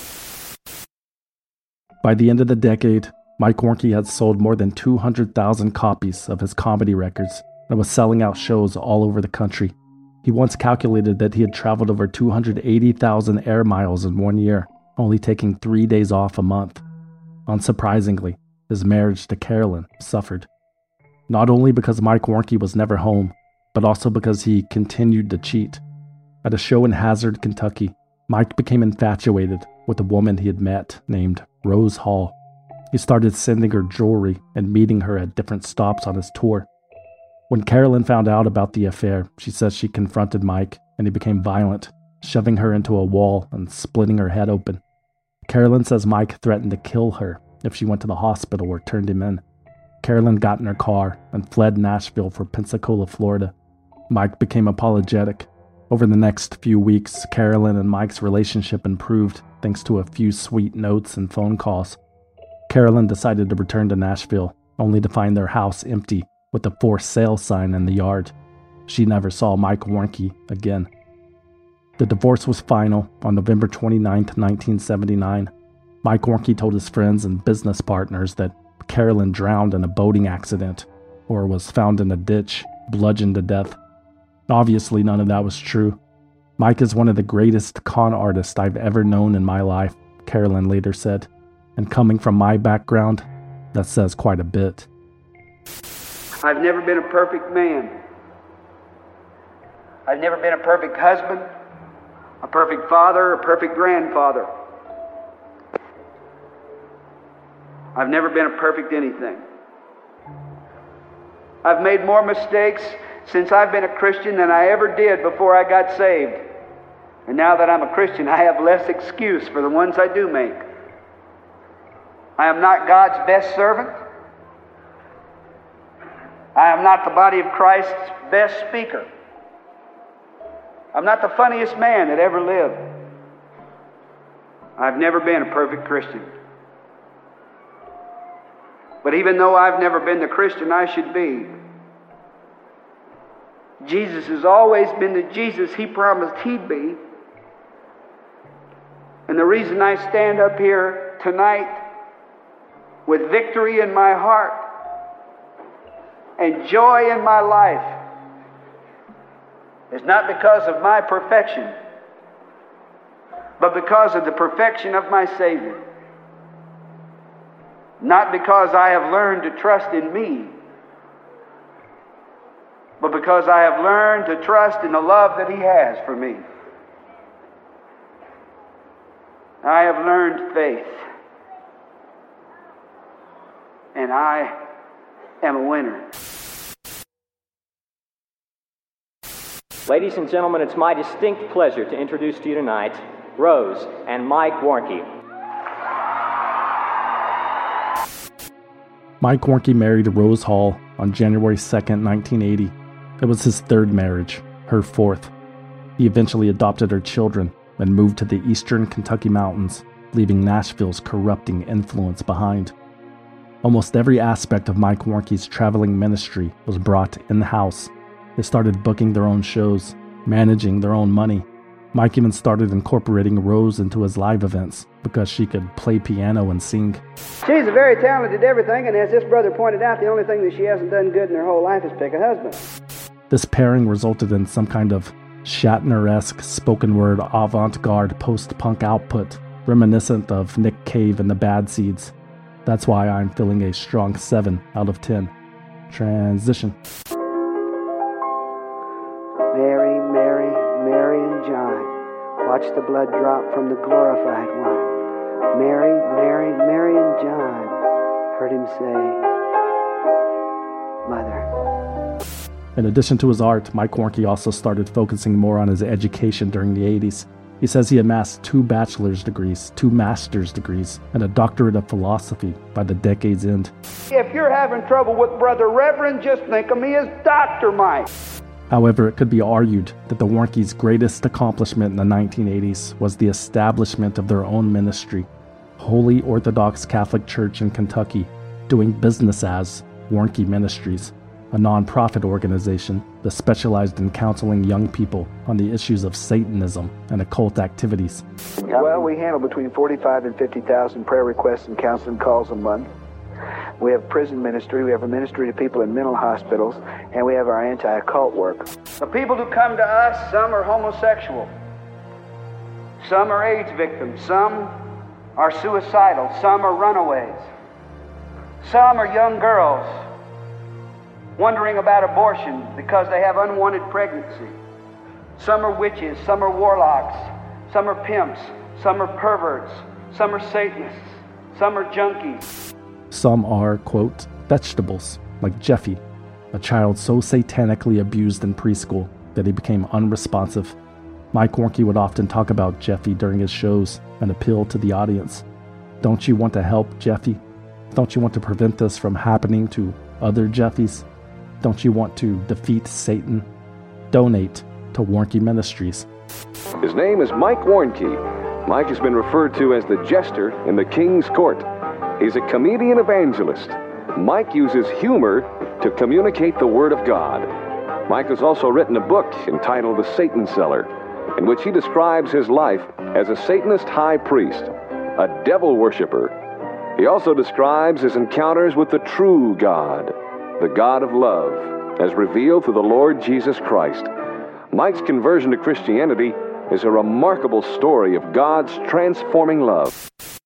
By the end of the decade, Mike Warnke had sold more than 200,000 copies of his comedy records and was selling out shows all over the country. He once calculated that he had traveled over 280,000 air miles in 1 year, only taking 3 days off a month. Unsurprisingly, his marriage to Carolyn suffered. Not only because Mike Warnke was never home, but also because he continued to cheat. At a show in Hazard, Kentucky, Mike became infatuated with a woman he had met named Rose Hall. He started sending her jewelry and meeting her at different stops on his tour. When Carolyn found out about the affair, she says she confronted Mike and he became violent, shoving her into a wall and splitting her head open. Carolyn says Mike threatened to kill her if she went to the hospital or turned him in. Carolyn got in her car and fled Nashville for Pensacola, Florida. Mike became apologetic. Over the next few weeks, Carolyn and Mike's relationship improved thanks to a few sweet notes and phone calls. Carolyn decided to return to Nashville, only to find their house empty with a for sale sign in the yard. she never saw Mike Warnke again. The divorce was final on November 29, 1979. Mike Warnke told his friends and business partners that Carolyn drowned in a boating accident or was found in a ditch, bludgeoned to death. Obviously, none of that was true. Mike is one of the greatest con artists I've ever known in my life, Carolyn later said. And coming from my background, that says quite a bit. I've never been a perfect man. I've never been a perfect husband, a perfect father, a perfect grandfather. I've never been a perfect anything. I've made more mistakes since I've been a Christian than I ever did before I got saved. And now that I'm a Christian, I have less excuse for the ones I do make. I am not God's best servant. I am not the body of Christ's best speaker. I'm not the funniest man that ever lived. I've never been a perfect Christian. But even though I've never been the Christian I should be, Jesus has always been the Jesus He promised He'd be. And the reason I stand up here tonight with victory in my heart and joy in my life is not because of my perfection, but because of the perfection of my Savior. Not because I have learned to trust in me, but because I have learned to trust in the love that He has for me. I have learned faith, and I am a winner. Ladies and gentlemen, it's my distinct pleasure to introduce to you tonight Rose and Mike Warnke. Mike Warnke married Rose Hall on January 2nd, 1980. It was his third marriage, her fourth. He eventually adopted her children and moved to the eastern Kentucky mountains, leaving Nashville's corrupting influence behind. Almost every aspect of Mike Warnke's traveling ministry was brought in-house. They started booking their own shows, managing their own money. Mike even started incorporating Rose into his live events because she could play piano and sing. She's a very talented everything, and as this brother pointed out, the only thing that she hasn't done good in her whole life is pick a husband. This pairing resulted in some kind of Shatner-esque spoken-word avant-garde post-punk output, reminiscent of Nick Cave and the Bad Seeds. That's why I'm feeling a strong 7 out of 10. Transition. Mary, Mary, Mary and John, watch the blood drop from the glorified one. Mary, Mary, Mary and John, heard him say, Mother. In addition to his art, Mike Warnke also started focusing more on his education during the 80s. He says he amassed 2 bachelor's degrees, 2 master's degrees, and a doctorate of philosophy by the decade's end. If you're having trouble with Brother Reverend, just think of me as Dr. Mike. However, it could be argued that the Warnkes' greatest accomplishment in the 1980s was the establishment of their own ministry, Holy Orthodox Catholic Church in Kentucky, doing business as Warnke Ministries, a non-profit organization that specialized in counseling young people on the issues of Satanism and occult activities. Well, we handle between 45 and 50,000 prayer requests and counseling calls a month. We have prison ministry, we have a ministry to people in mental hospitals, and we have our anti-occult work. The people who come to us, some are homosexual, some are AIDS victims, some are suicidal, some are runaways, some are young girls wondering about abortion because they have unwanted pregnancy. Some are witches, some are warlocks, some are pimps, some are perverts, some are Satanists, some are junkies. Some are, quote, vegetables, like Jeffy, a child so satanically abused in preschool that he became unresponsive. Mike Warnke would often talk about Jeffy during his shows and appeal to the audience. Don't you want to help Jeffy? Don't you want to prevent this from happening to other Jeffys? Don't you want to defeat Satan? Donate to Warnke Ministries. His name is Mike Warnke. Mike has been referred to as the jester in the King's Court. He's a comedian evangelist. Mike uses humor to communicate the Word of God. Mike has also written a book entitled The Satan Seller, in which he describes his life as a Satanist high priest, a devil worshiper. He also describes his encounters with the true God, the God of love, as revealed through the Lord Jesus Christ. Mike's conversion to Christianity is a remarkable story of God's transforming love.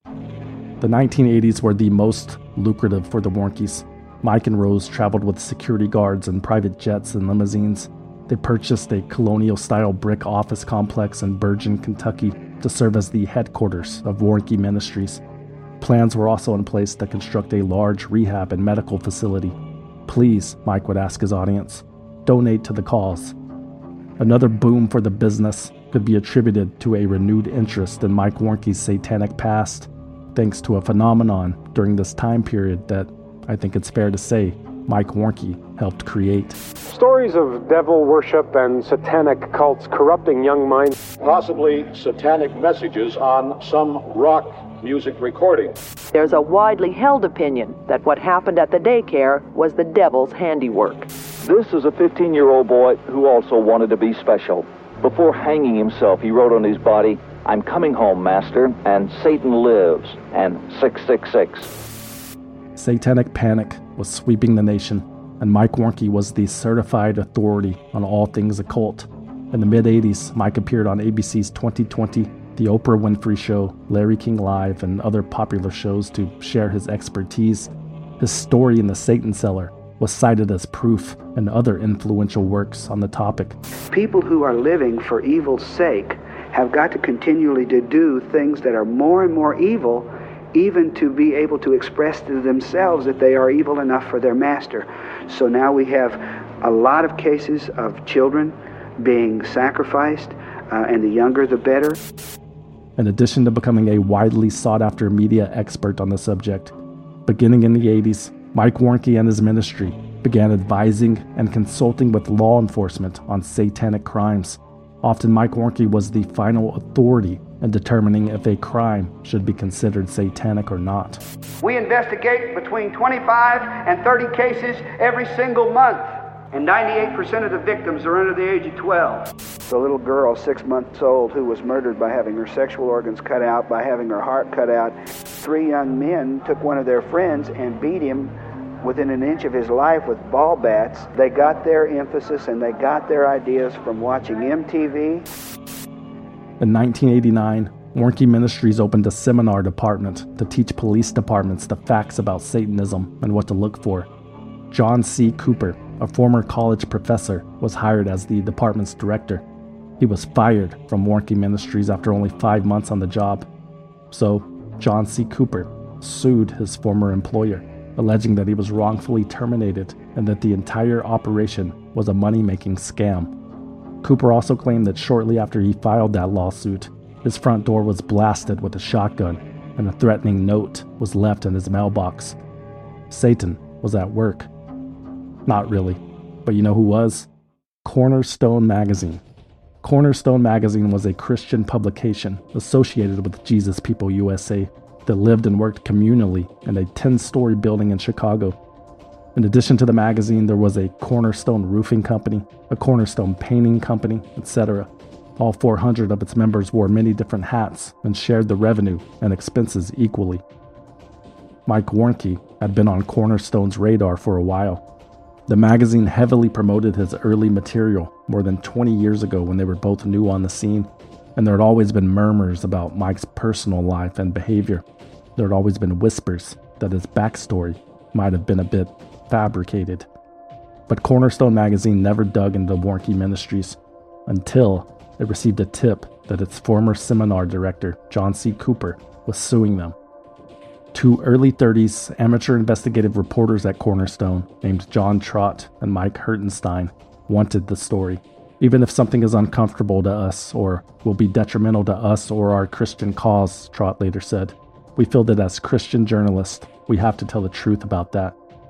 The 1980s were the most lucrative for the Warnkeys. Mike and Rose traveled with security guards and private jets and limousines. They purchased a colonial-style brick office complex in Bergen, Kentucky, to serve as the headquarters of Warnke Ministries. Plans were also in place to construct a large rehab and medical facility. Please, Mike would ask his audience, donate to the cause. Another boom for the business could be attributed to a renewed interest in Mike Warnke's satanic past, thanks to a phenomenon during this time period that I think it's fair to say Mike Warnke helped create. Stories of devil worship and satanic cults corrupting young minds. Possibly satanic messages on some rock music recording. There's a widely held opinion that what happened at the daycare was the devil's handiwork. This is a 15-year-old boy who also wanted to be special. Before hanging himself, he wrote on his body, "I'm coming home, Master, and Satan lives, and 666. Satanic panic was sweeping the nation, and Mike Warnke was the certified authority on all things occult. In the mid-'80s, Mike appeared on ABC's 2020, The Oprah Winfrey Show, Larry King Live, and other popular shows to share his expertise. His story in The Satan Seller was cited as proof in other influential works on the topic. People who are living for evil's sake have got to continually to do things that are more and more evil, even to be able to express to themselves that they are evil enough for their master. So now we have a lot of cases of children being sacrificed, and the younger the better. In addition to becoming a widely sought-after media expert on the subject, beginning in the 80s, Mike Warnke and his ministry began advising and consulting with law enforcement on satanic crimes. Often Mike Warnke was the final authority in determining if a crime should be considered satanic or not. We investigate between 25 and 30 cases every single month, and 98% of the victims are under the age of 12. The little girl, 6 months old, who was murdered by having her sexual organs cut out, by having her heart cut out. 3 young men took one of their friends and beat him within an inch of his life with ball bats. They got their emphasis and they got their ideas from watching MTV. In 1989, Warnke Ministries opened a seminar department to teach police departments the facts about Satanism and what to look for. John C. Cooper, a former college professor, was hired as the department's director. He was fired from Warnke Ministries after only 5 months on the job. So, John C. Cooper sued his former employer, alleging that he was wrongfully terminated and that the entire operation was a money-making scam. Cooper also claimed that shortly after he filed that lawsuit, his front door was blasted with a shotgun and a threatening note was left in his mailbox. Satan was at work. Not really, but you know who was? Cornerstone Magazine. Cornerstone Magazine was a Christian publication associated with Jesus People USA that lived and worked communally in a 10-story building in Chicago. In addition to the magazine, there was a Cornerstone Roofing Company, a Cornerstone Painting Company, etc. All 400 of its members wore many different hats and shared the revenue and expenses equally. Mike Warnke had been on Cornerstone's radar for a while. The magazine heavily promoted his early material more than 20 years ago when they were both new on the scene, and there had always been murmurs about Mike's personal life and behavior. There had always been whispers that his backstory might have been a bit fabricated. But Cornerstone Magazine never dug into Warnke Ministries until it received a tip that its former seminar director, John C. Cooper, was suing them. 2 early 30s amateur investigative reporters at Cornerstone named John Trott and Mike Hertenstein wanted the story. Even if something is uncomfortable to us or will be detrimental to us or our Christian cause, Trott later said, we feel that as Christian journalists, we have to tell the truth about that.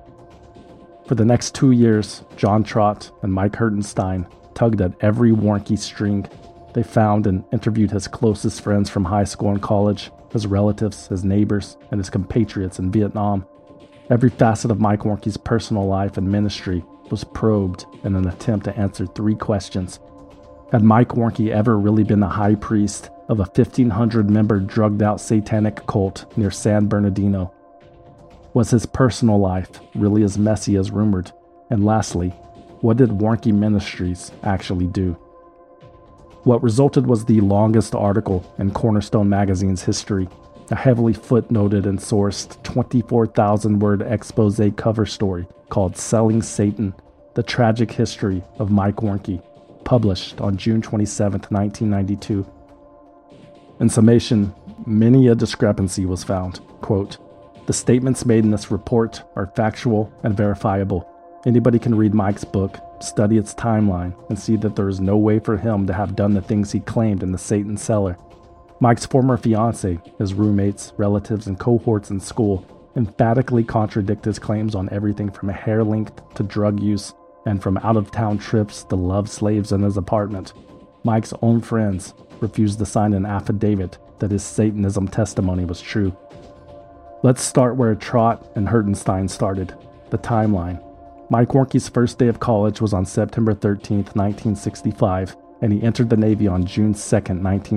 For the next 2 years, John Trott and Mike Hertenstein tugged at every Warnke string. They found and interviewed his closest friends from high school and college, his relatives, his neighbors, and his compatriots in Vietnam. Every facet of Mike Warnke's personal life and ministry was probed in an attempt to answer 3 questions. Had Mike Warnke ever really been the high priest of a 1,500-member drugged-out satanic cult near San Bernardino? Was his personal life really as messy as rumored? And lastly, what did Warnke Ministries actually do? What resulted was the longest article in Cornerstone Magazine's history, a heavily footnoted and sourced 24,000-word expose cover story called Selling Satan, The Tragic History of Mike Warnke, published on June 27, 1992. In summation, many a discrepancy was found. Quote, "The statements made in this report are factual and verifiable. Anybody can read Mike's book, study its timeline, and see that there is no way for him to have done the things he claimed in the Satan cellar. Mike's former fiancée, his roommates, relatives, and cohorts in school emphatically contradict his claims on everything from hair length to drug use, and from out-of-town trips to love slaves in his apartment. Mike's own friends refused to sign an affidavit that his Satanism testimony was true." Let's start where Trott and Hertenstein started, the timeline. Mike Warnke's first day of college was on September 13, 1965, and he entered the Navy on June 2,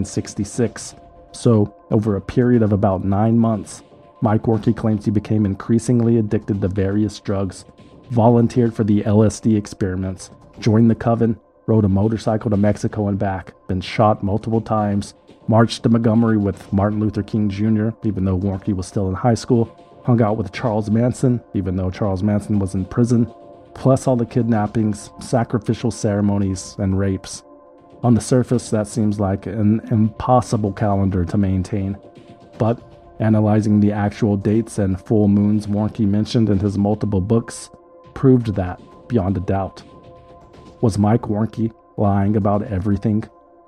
1966. So, over a period of about 9 months, Mike Warnke claims he became increasingly addicted to various drugs, volunteered for the LSD experiments, joined the coven, rode a motorcycle to Mexico and back, been shot multiple times, marched to Montgomery with Martin Luther King Jr., even though Warnke was still in high school, hung out with Charles Manson, even though Charles Manson was in prison, plus all the kidnappings, sacrificial ceremonies, and rapes. On the surface, that seems like an impossible calendar to maintain. But analyzing the actual dates and full moons Warnke mentioned in his multiple books proved that beyond a doubt. Was Mike Warnke lying about everything?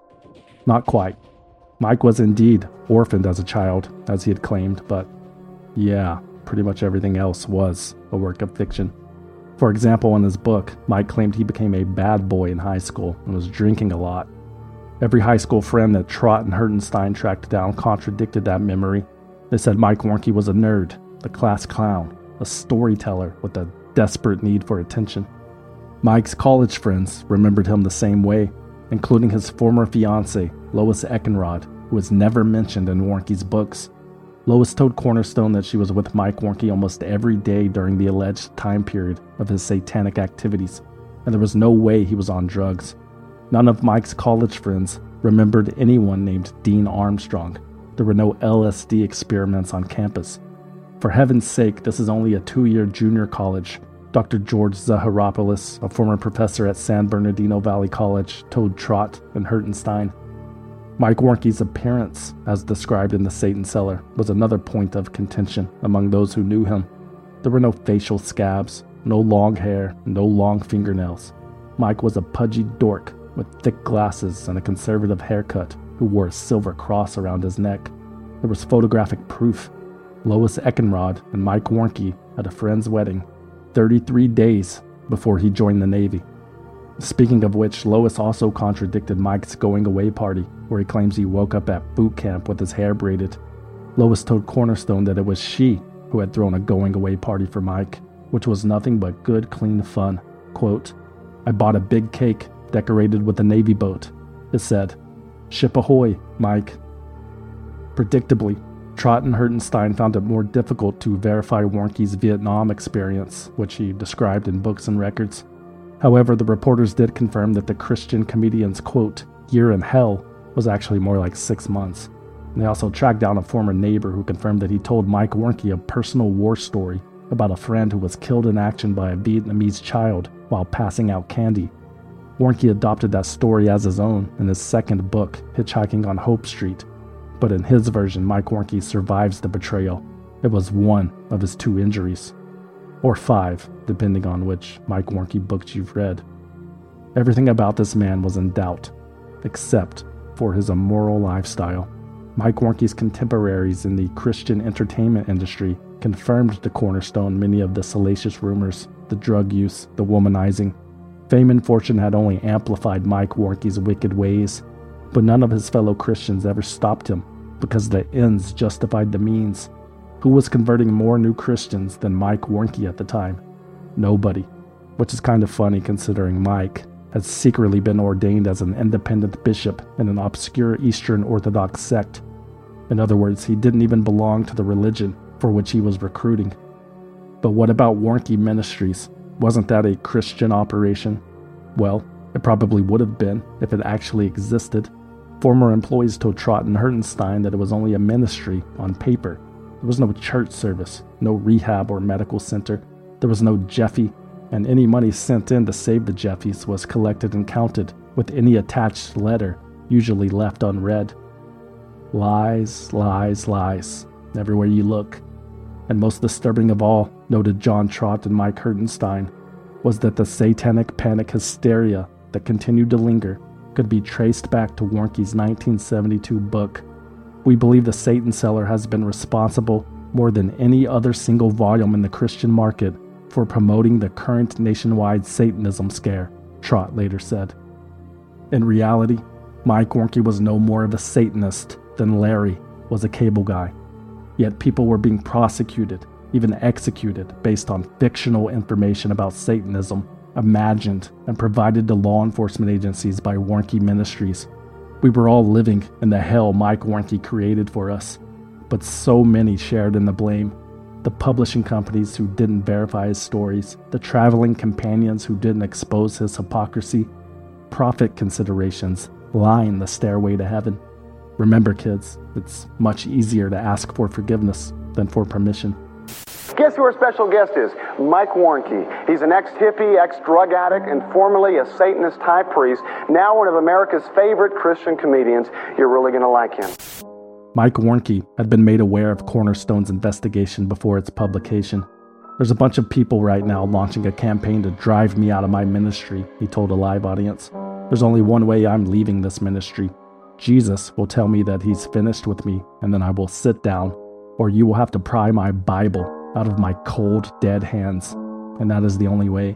Not quite. Mike was indeed orphaned as a child, as he had claimed, but yeah, pretty much everything else was a work of fiction. For example, in his book, Mike claimed he became a bad boy in high school and was drinking a lot. Every high school friend that Trott and Hertenstein tracked down contradicted that memory. They said Mike Warnke was a nerd, the class clown, a storyteller with a desperate need for attention. Mike's college friends remembered him the same way, including his former fiancée, Lois Eckenrod, who was never mentioned in Warnke's books. Lois told Cornerstone that she was with Mike Warnke almost every day during the alleged time period of his satanic activities, and there was no way he was on drugs. None of Mike's college friends remembered anyone named Dean Armstrong. There were no LSD experiments on campus. For heaven's sake, this is only a 2-year junior college. Dr. George Zaharopoulos, a former professor at San Bernardino Valley College, told Trott and Hertenstein. Mike Warnke's appearance, as described in the Satan Cellar, was another point of contention among those who knew him. There were no facial scabs, no long hair, no long fingernails. Mike was a pudgy dork with thick glasses and a conservative haircut who wore a silver cross around his neck. There was photographic proof. Lois Eckenrod and Mike Warnke at a friend's wedding 33 days before he joined the Navy. Speaking of which, Lois also contradicted Mike's going-away party, where he claims he woke up at boot camp with his hair braided. Lois told Cornerstone that it was she who had thrown a going-away party for Mike, which was nothing but good, clean fun. Quote, "I bought a big cake decorated with a Navy boat. It said, 'Ship ahoy, Mike.'" Predictably, Trott and Hertenstein found it more difficult to verify Warnke's Vietnam experience, which he described in books and records. However, the reporters did confirm that the Christian comedian's, quote, "year in hell" was actually more like 6 months. And they also tracked down a former neighbor who confirmed that he told Mike Warnke a personal war story about a friend who was killed in action by a Vietnamese child while passing out candy. Warnke adopted that story as his own in his second book, Hitchhiking on Hope Street. But in his version, Mike Warnke survives the betrayal. It was one of his 2 injuries. Or 5, depending on which Mike Warnke books you've read. Everything about this man was in doubt, except for his immoral lifestyle. Mike Warnke's contemporaries in the Christian entertainment industry confirmed to Cornerstone many of the salacious rumors, the drug use, the womanizing. Fame and fortune had only amplified Mike Warnke's wicked ways, but none of his fellow Christians ever stopped him, because the ends justified the means. Who was converting more new Christians than Mike Warnke at the time? Nobody. which is kind of funny considering Mike had secretly been ordained as an independent bishop in an obscure Eastern Orthodox sect. In other words, he didn't even belong to the religion for which he was recruiting. But what about Warnke Ministries? Wasn't that a Christian operation? Well, it probably would have been if it actually existed. Former employees told Trott and Hertenstein that it was only a ministry on paper. There was no church service, no rehab or medical center. There was no Jeffy, and any money sent in to save the Jeffys was collected and counted, with any attached letter usually left unread. Lies, lies, lies, everywhere you look. And most disturbing of all, noted John Trott and Mike Hertenstein, was that the satanic panic hysteria that continued to linger could be traced back to Warnke's 1972 book. We believe the Satan Seller has been responsible more than any other single volume in the Christian market for promoting the current nationwide Satanism scare, Trott later said. In reality, Mike Warnke was no more of a Satanist than Larry was a cable guy. Yet people were being prosecuted, even executed, based on fictional information about Satanism, imagined and provided to law enforcement agencies by Warnke Ministries. We were all living in the hell Mike Warnke created for us, but so many shared in the blame. The publishing companies who didn't verify his stories, the traveling companions who didn't expose his hypocrisy, profit considerations line the stairway to heaven. Remember, kids, it's much easier to ask for forgiveness than for permission. Guess who our special guest is? Mike Warnke. He's an ex-hippie, ex-drug addict, and formerly a Satanist high priest, now one of America's favorite Christian comedians. You're really going to like him. Mike Warnke had been made aware of Cornerstone's investigation before its publication. There's a bunch of people right now launching a campaign to drive me out of my ministry, he told a live audience. There's only one way I'm leaving this ministry. Jesus will tell me that he's finished with me, and then I will sit down, or you will have to pry my Bible out of my cold, dead hands, and that is the only way.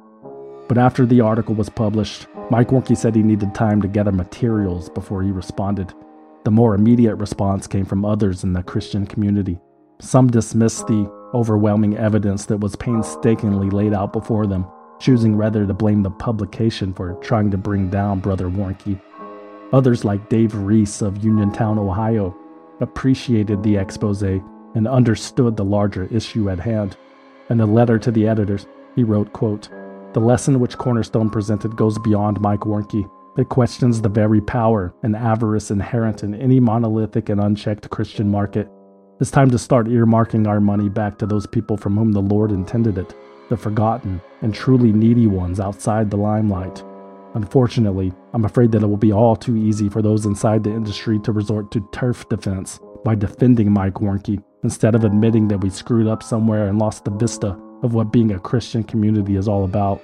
But after the article was published, Mike Warnke said he needed time to gather materials before he responded. The more immediate response came from others in the Christian community. Some dismissed the overwhelming evidence that was painstakingly laid out before them, choosing rather to blame the publication for trying to bring down Brother Warnke. Others, like Dave Reese of Uniontown, Ohio, appreciated the expose and understood the larger issue at hand. In a letter to the editors, he wrote, quote, "The lesson which Cornerstone presented goes beyond Mike Warnke. It questions the very power and avarice inherent in any monolithic and unchecked Christian market. It's time to start earmarking our money back to those people from whom the Lord intended it, the forgotten and truly needy ones outside the limelight. Unfortunately, I'm afraid that it will be all too easy for those inside the industry to resort to turf defense by defending Mike Warnke, instead of admitting that we screwed up somewhere and lost the vista of what being a Christian community is all about."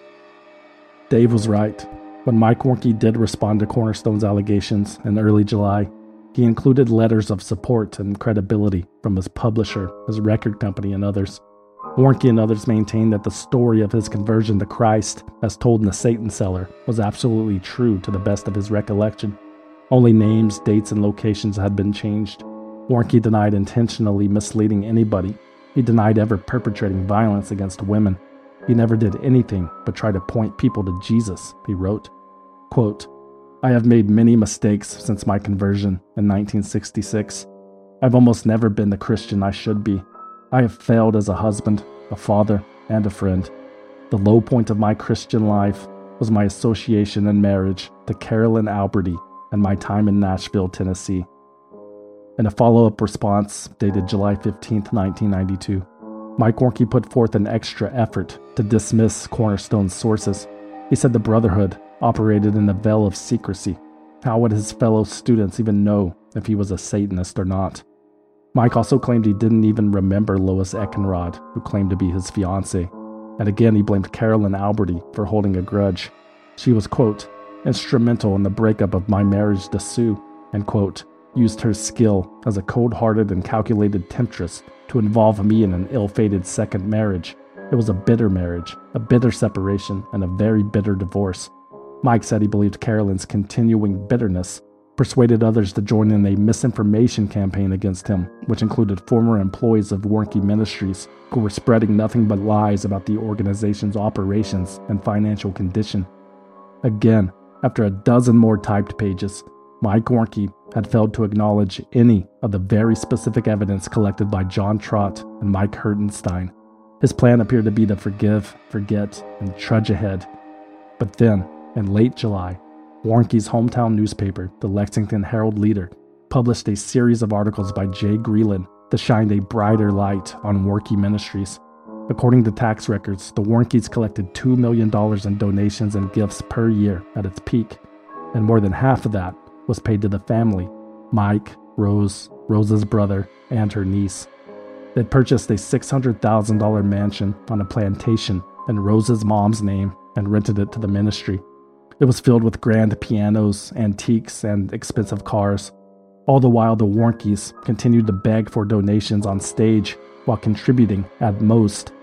Dave was right. When Mike Warnke did respond to Cornerstone's allegations in early July, he included letters of support and credibility from his publisher, his record company, and others. Warnke and others maintained that the story of his conversion to Christ, as told in The Satan Seller, was absolutely true to the best of his recollection. Only names, dates, and locations had been changed. Warnke denied intentionally misleading anybody. He denied ever perpetrating violence against women. He never did anything but try to point people to Jesus, he wrote. Quote, "I have made many mistakes since my conversion in 1966. I've almost never been the Christian I should be. I have failed as a husband, a father, and a friend. The low point of my Christian life was my association and marriage to Carolyn Alberty and my time in Nashville, Tennessee." In a follow-up response dated July 15, 1992, Mike Warnke put forth an extra effort to dismiss Cornerstone's sources. He said the Brotherhood operated in a veil of secrecy. How would his fellow students even know if he was a Satanist or not? Mike also claimed he didn't even remember Lois Eckenrod, who claimed to be his fiancée. And again, he blamed Carolyn Alberty for holding a grudge. She was, quote, "instrumental in the breakup of my marriage to Sue," and, quote, "used her skill as a cold-hearted and calculated temptress to involve me in an ill-fated second marriage. It was a bitter marriage, a bitter separation, and a very bitter divorce." Mike said he believed Carolyn's continuing bitterness persuaded others to join in a misinformation campaign against him, which included former employees of Warnke Ministries who were spreading nothing but lies about the organization's operations and financial condition. Again, after a dozen more typed pages, Mike Warnke had failed to acknowledge any of the very specific evidence collected by John Trott and Mike Hertenstein. His plan appeared to be to forgive, forget, and trudge ahead. But then, in late July, Warnke's hometown newspaper, the Lexington Herald-Leader, published a series of articles by Jay Greeland that shined a brighter light on Warnke Ministries. According to tax records, the Warnkes collected $2 million in donations and gifts per year at its peak, and more than half of that was paid to the family, Mike, Rose, Rose's brother, and her niece. They'd purchased a $600,000 mansion on a plantation in Rose's mom's name and rented it to the ministry. It was filled with grand pianos, antiques, and expensive cars. All the while, the Warnkes continued to beg for donations on stage while contributing, at most,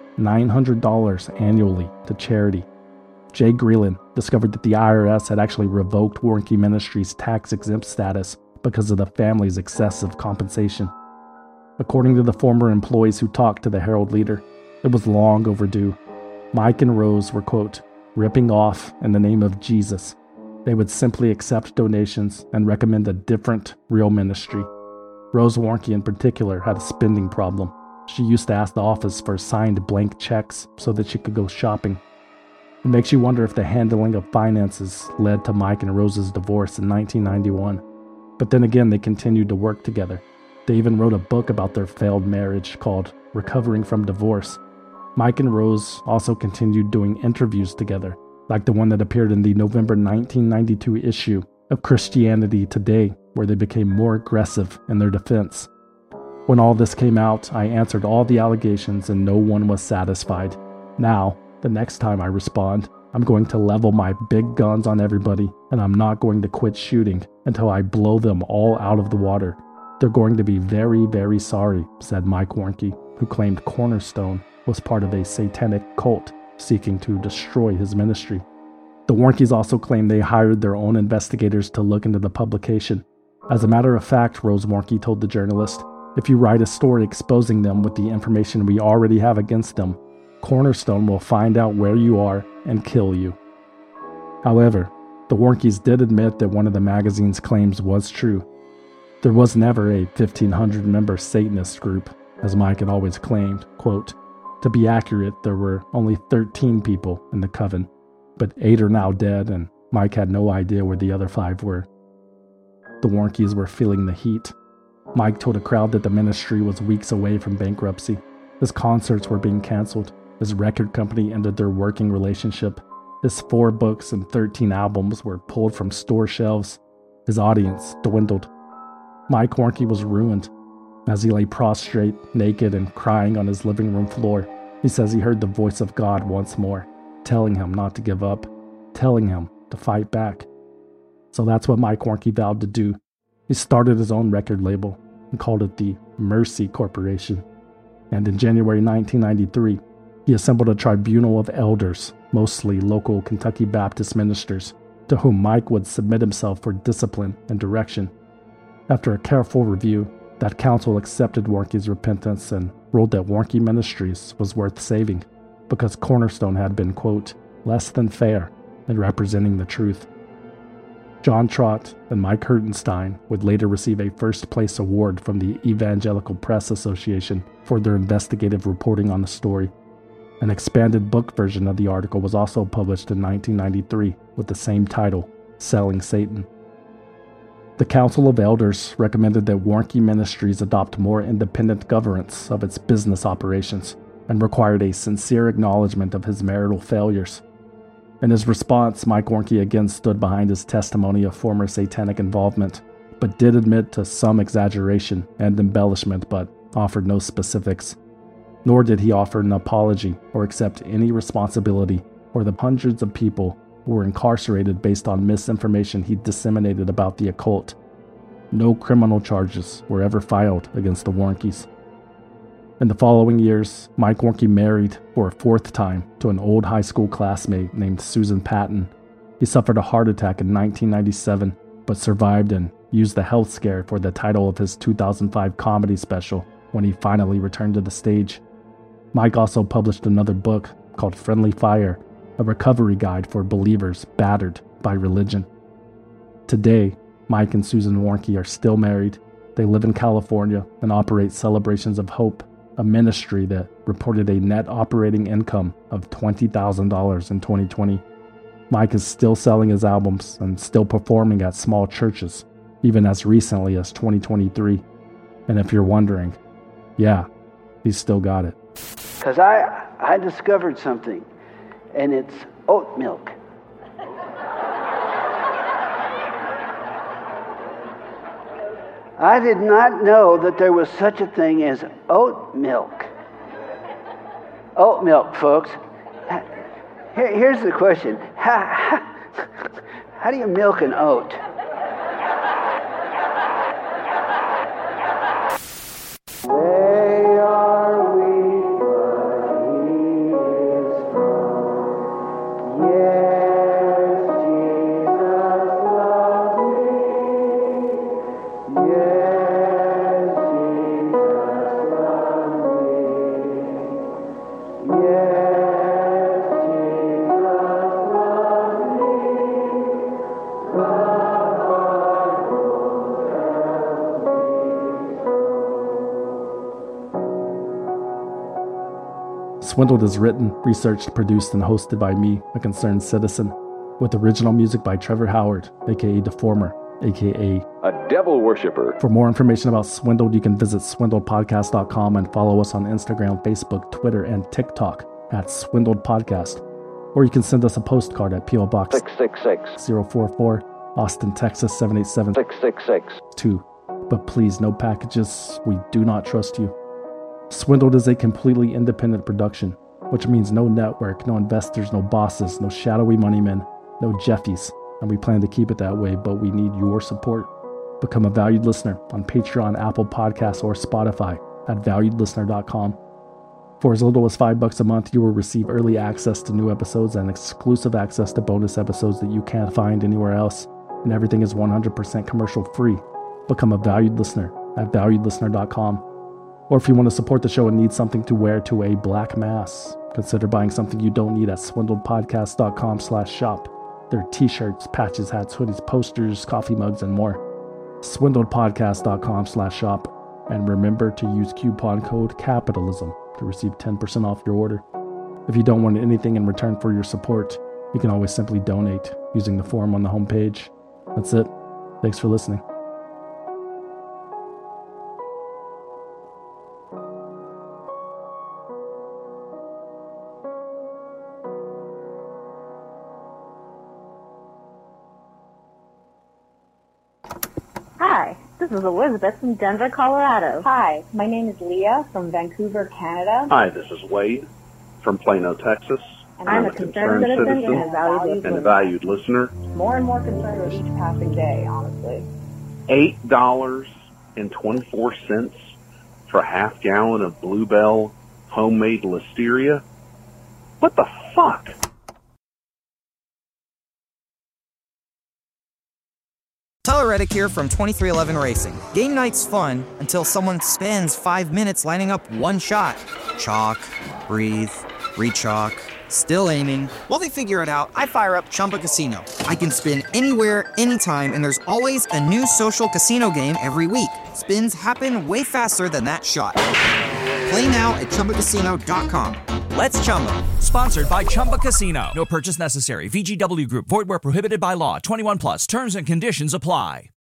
$900 annually to charity. Jay Greeland discovered that the IRS had actually revoked Warnke Ministries' tax-exempt status because of the family's excessive compensation. According to the former employees who talked to the Herald-Leader, it was long overdue. Mike and Rose were, quote, ripping off in the name of Jesus. They would simply accept donations and recommend a different, real ministry. Rose Warnke in particular had a spending problem. She used to ask the office for signed blank checks so that she could go shopping. It makes you wonder if the handling of finances led to Mike and Rose's divorce in 1991. But then again, they continued to work together. They even wrote a book about their failed marriage called Recovering from Divorce. Mike and Rose also continued doing interviews together, like the one that appeared in the November 1992 issue of Christianity Today, where they became more aggressive in their defense. When all this came out, I answered all the allegations and no one was satisfied. Now, the next time I respond, I'm going to level my big guns on everybody, and I'm not going to quit shooting until I blow them all out of the water. They're going to be very, very sorry, said Mike Warnke, who claimed Cornerstone was part of a satanic cult seeking to destroy his ministry. The Warnkes also claimed they hired their own investigators to look into the publication. As a matter of fact, Rose Warnke told the journalist, if you write a story exposing them with the information we already have against them, Cornerstone will find out where you are and kill you. However, the Warnkes did admit that one of the magazine's claims was true. There was never a 1,500-member Satanist group, as Mike had always claimed. Quote, to be accurate, there were only 13 people in the coven, but 8 are now dead, and Mike had no idea where the other 5 were. The Warnkes were feeling the heat. Mike told a crowd that the ministry was weeks away from bankruptcy. His concerts were being canceled. His record company ended their working relationship. His 4 books and 13 albums were pulled from store shelves. His audience dwindled. Mike Warnke was ruined. As he lay prostrate, naked, and crying on his living room floor, he says he heard the voice of God once more, telling him not to give up, telling him to fight back. So that's what Mike Warnke vowed to do. He started his own record label and called it the Mercy Corporation. And in January 1993, he assembled a tribunal of elders, mostly local Kentucky Baptist ministers, to whom Mike would submit himself for discipline and direction. After a careful review, that council accepted Warnke's repentance and ruled that Warnke Ministries was worth saving because Cornerstone had been, quote, less than fair in representing the truth. John Trott and Mike Hertenstein would later receive a first-place award from the Evangelical Press Association for their investigative reporting on the story. An expanded book version of the article was also published in 1993 with the same title, Selling Satan. The Council of Elders recommended that Warnke Ministries adopt more independent governance of its business operations and required a sincere acknowledgement of his marital failures. In his response, Mike Warnke again stood behind his testimony of former satanic involvement, but did admit to some exaggeration and embellishment, but offered no specifics. Nor did he offer an apology or accept any responsibility for the hundreds of people who were incarcerated based on misinformation he disseminated about the occult. No criminal charges were ever filed against the Warnkes. In the following years, Mike Warnke married for a 4th time to an old high school classmate named Susan Patton. He suffered a heart attack in 1997, but survived and used the health scare for the title of his 2005 comedy special when he finally returned to the stage. Mike also published another book called Friendly Fire, a recovery guide for believers battered by religion. Today, Mike and Susan Warnke are still married. They live in California and operate Celebrations of Hope, a ministry that reported a net operating income of $20,000 in 2020. Mike is still selling his albums and still performing at small churches, even as recently as 2023. And if you're wondering, yeah, he's still got it. Because I discovered something, and it's oat milk. I did not know that there was such a thing as oat milk. Oat milk, folks. Here's the question. How do you milk an oat? Swindled is written, researched, produced, and hosted by me, a concerned citizen, with original music by Trevor Howard, aka Deformer, aka a devil worshiper. For more information about Swindled, you can visit swindledpodcast.com and follow us on Instagram, Facebook, Twitter, and TikTok at Swindled Podcast. Or you can send us a postcard at P.O. Box 666 044, Austin, Texas 787 666 2. But please, no packages. We do not trust you. Swindled is a completely independent production, which means no network, no investors, no bosses, no shadowy money men, no Jeffies, and we plan to keep it that way, but we need your support. Become a valued listener on Patreon, Apple Podcasts, or Spotify at valuedlistener.com. For as little as $5 a month, you will receive early access to new episodes and exclusive access to bonus episodes that you can't find anywhere else, and everything is 100% commercial free. Become a valued listener at valuedlistener.com. Or if you want to support the show and need something to wear to a black mass, consider buying something you don't need at swindledpodcast.com/shop. There are t-shirts, patches, hats, hoodies, posters, coffee mugs, and more. swindledpodcast.com/shop. And remember to use coupon code CAPITALISM to receive 10% off your order. If you don't want anything in return for your support, you can always simply donate using the form on the homepage. That's it. Thanks for listening. Hi, this is Elizabeth from Denver, Colorado. Hi, my name is Leah from Vancouver, Canada. Hi, this is Wade from Plano, Texas. And I'm a concerned citizen and a valued listener. More and more concerned with each passing day, honestly. $8.24 for a half gallon of Bluebell homemade listeria? What the fuck? Tyler Reddick here from 2311 Racing. Game night's fun until someone spends 5 minutes lining up one shot. Chalk, breathe, re-chalk, still aiming. While they figure it out, I fire up Chumba Casino. I can spin anywhere, anytime, and there's always a new social casino game every week. Spins happen way faster than that shot. Play now at ChumbaCasino.com. Let's Chumba. Sponsored by Chumba Casino. No purchase necessary. VGW Group. Void where prohibited by law. 21 plus. Terms and conditions apply.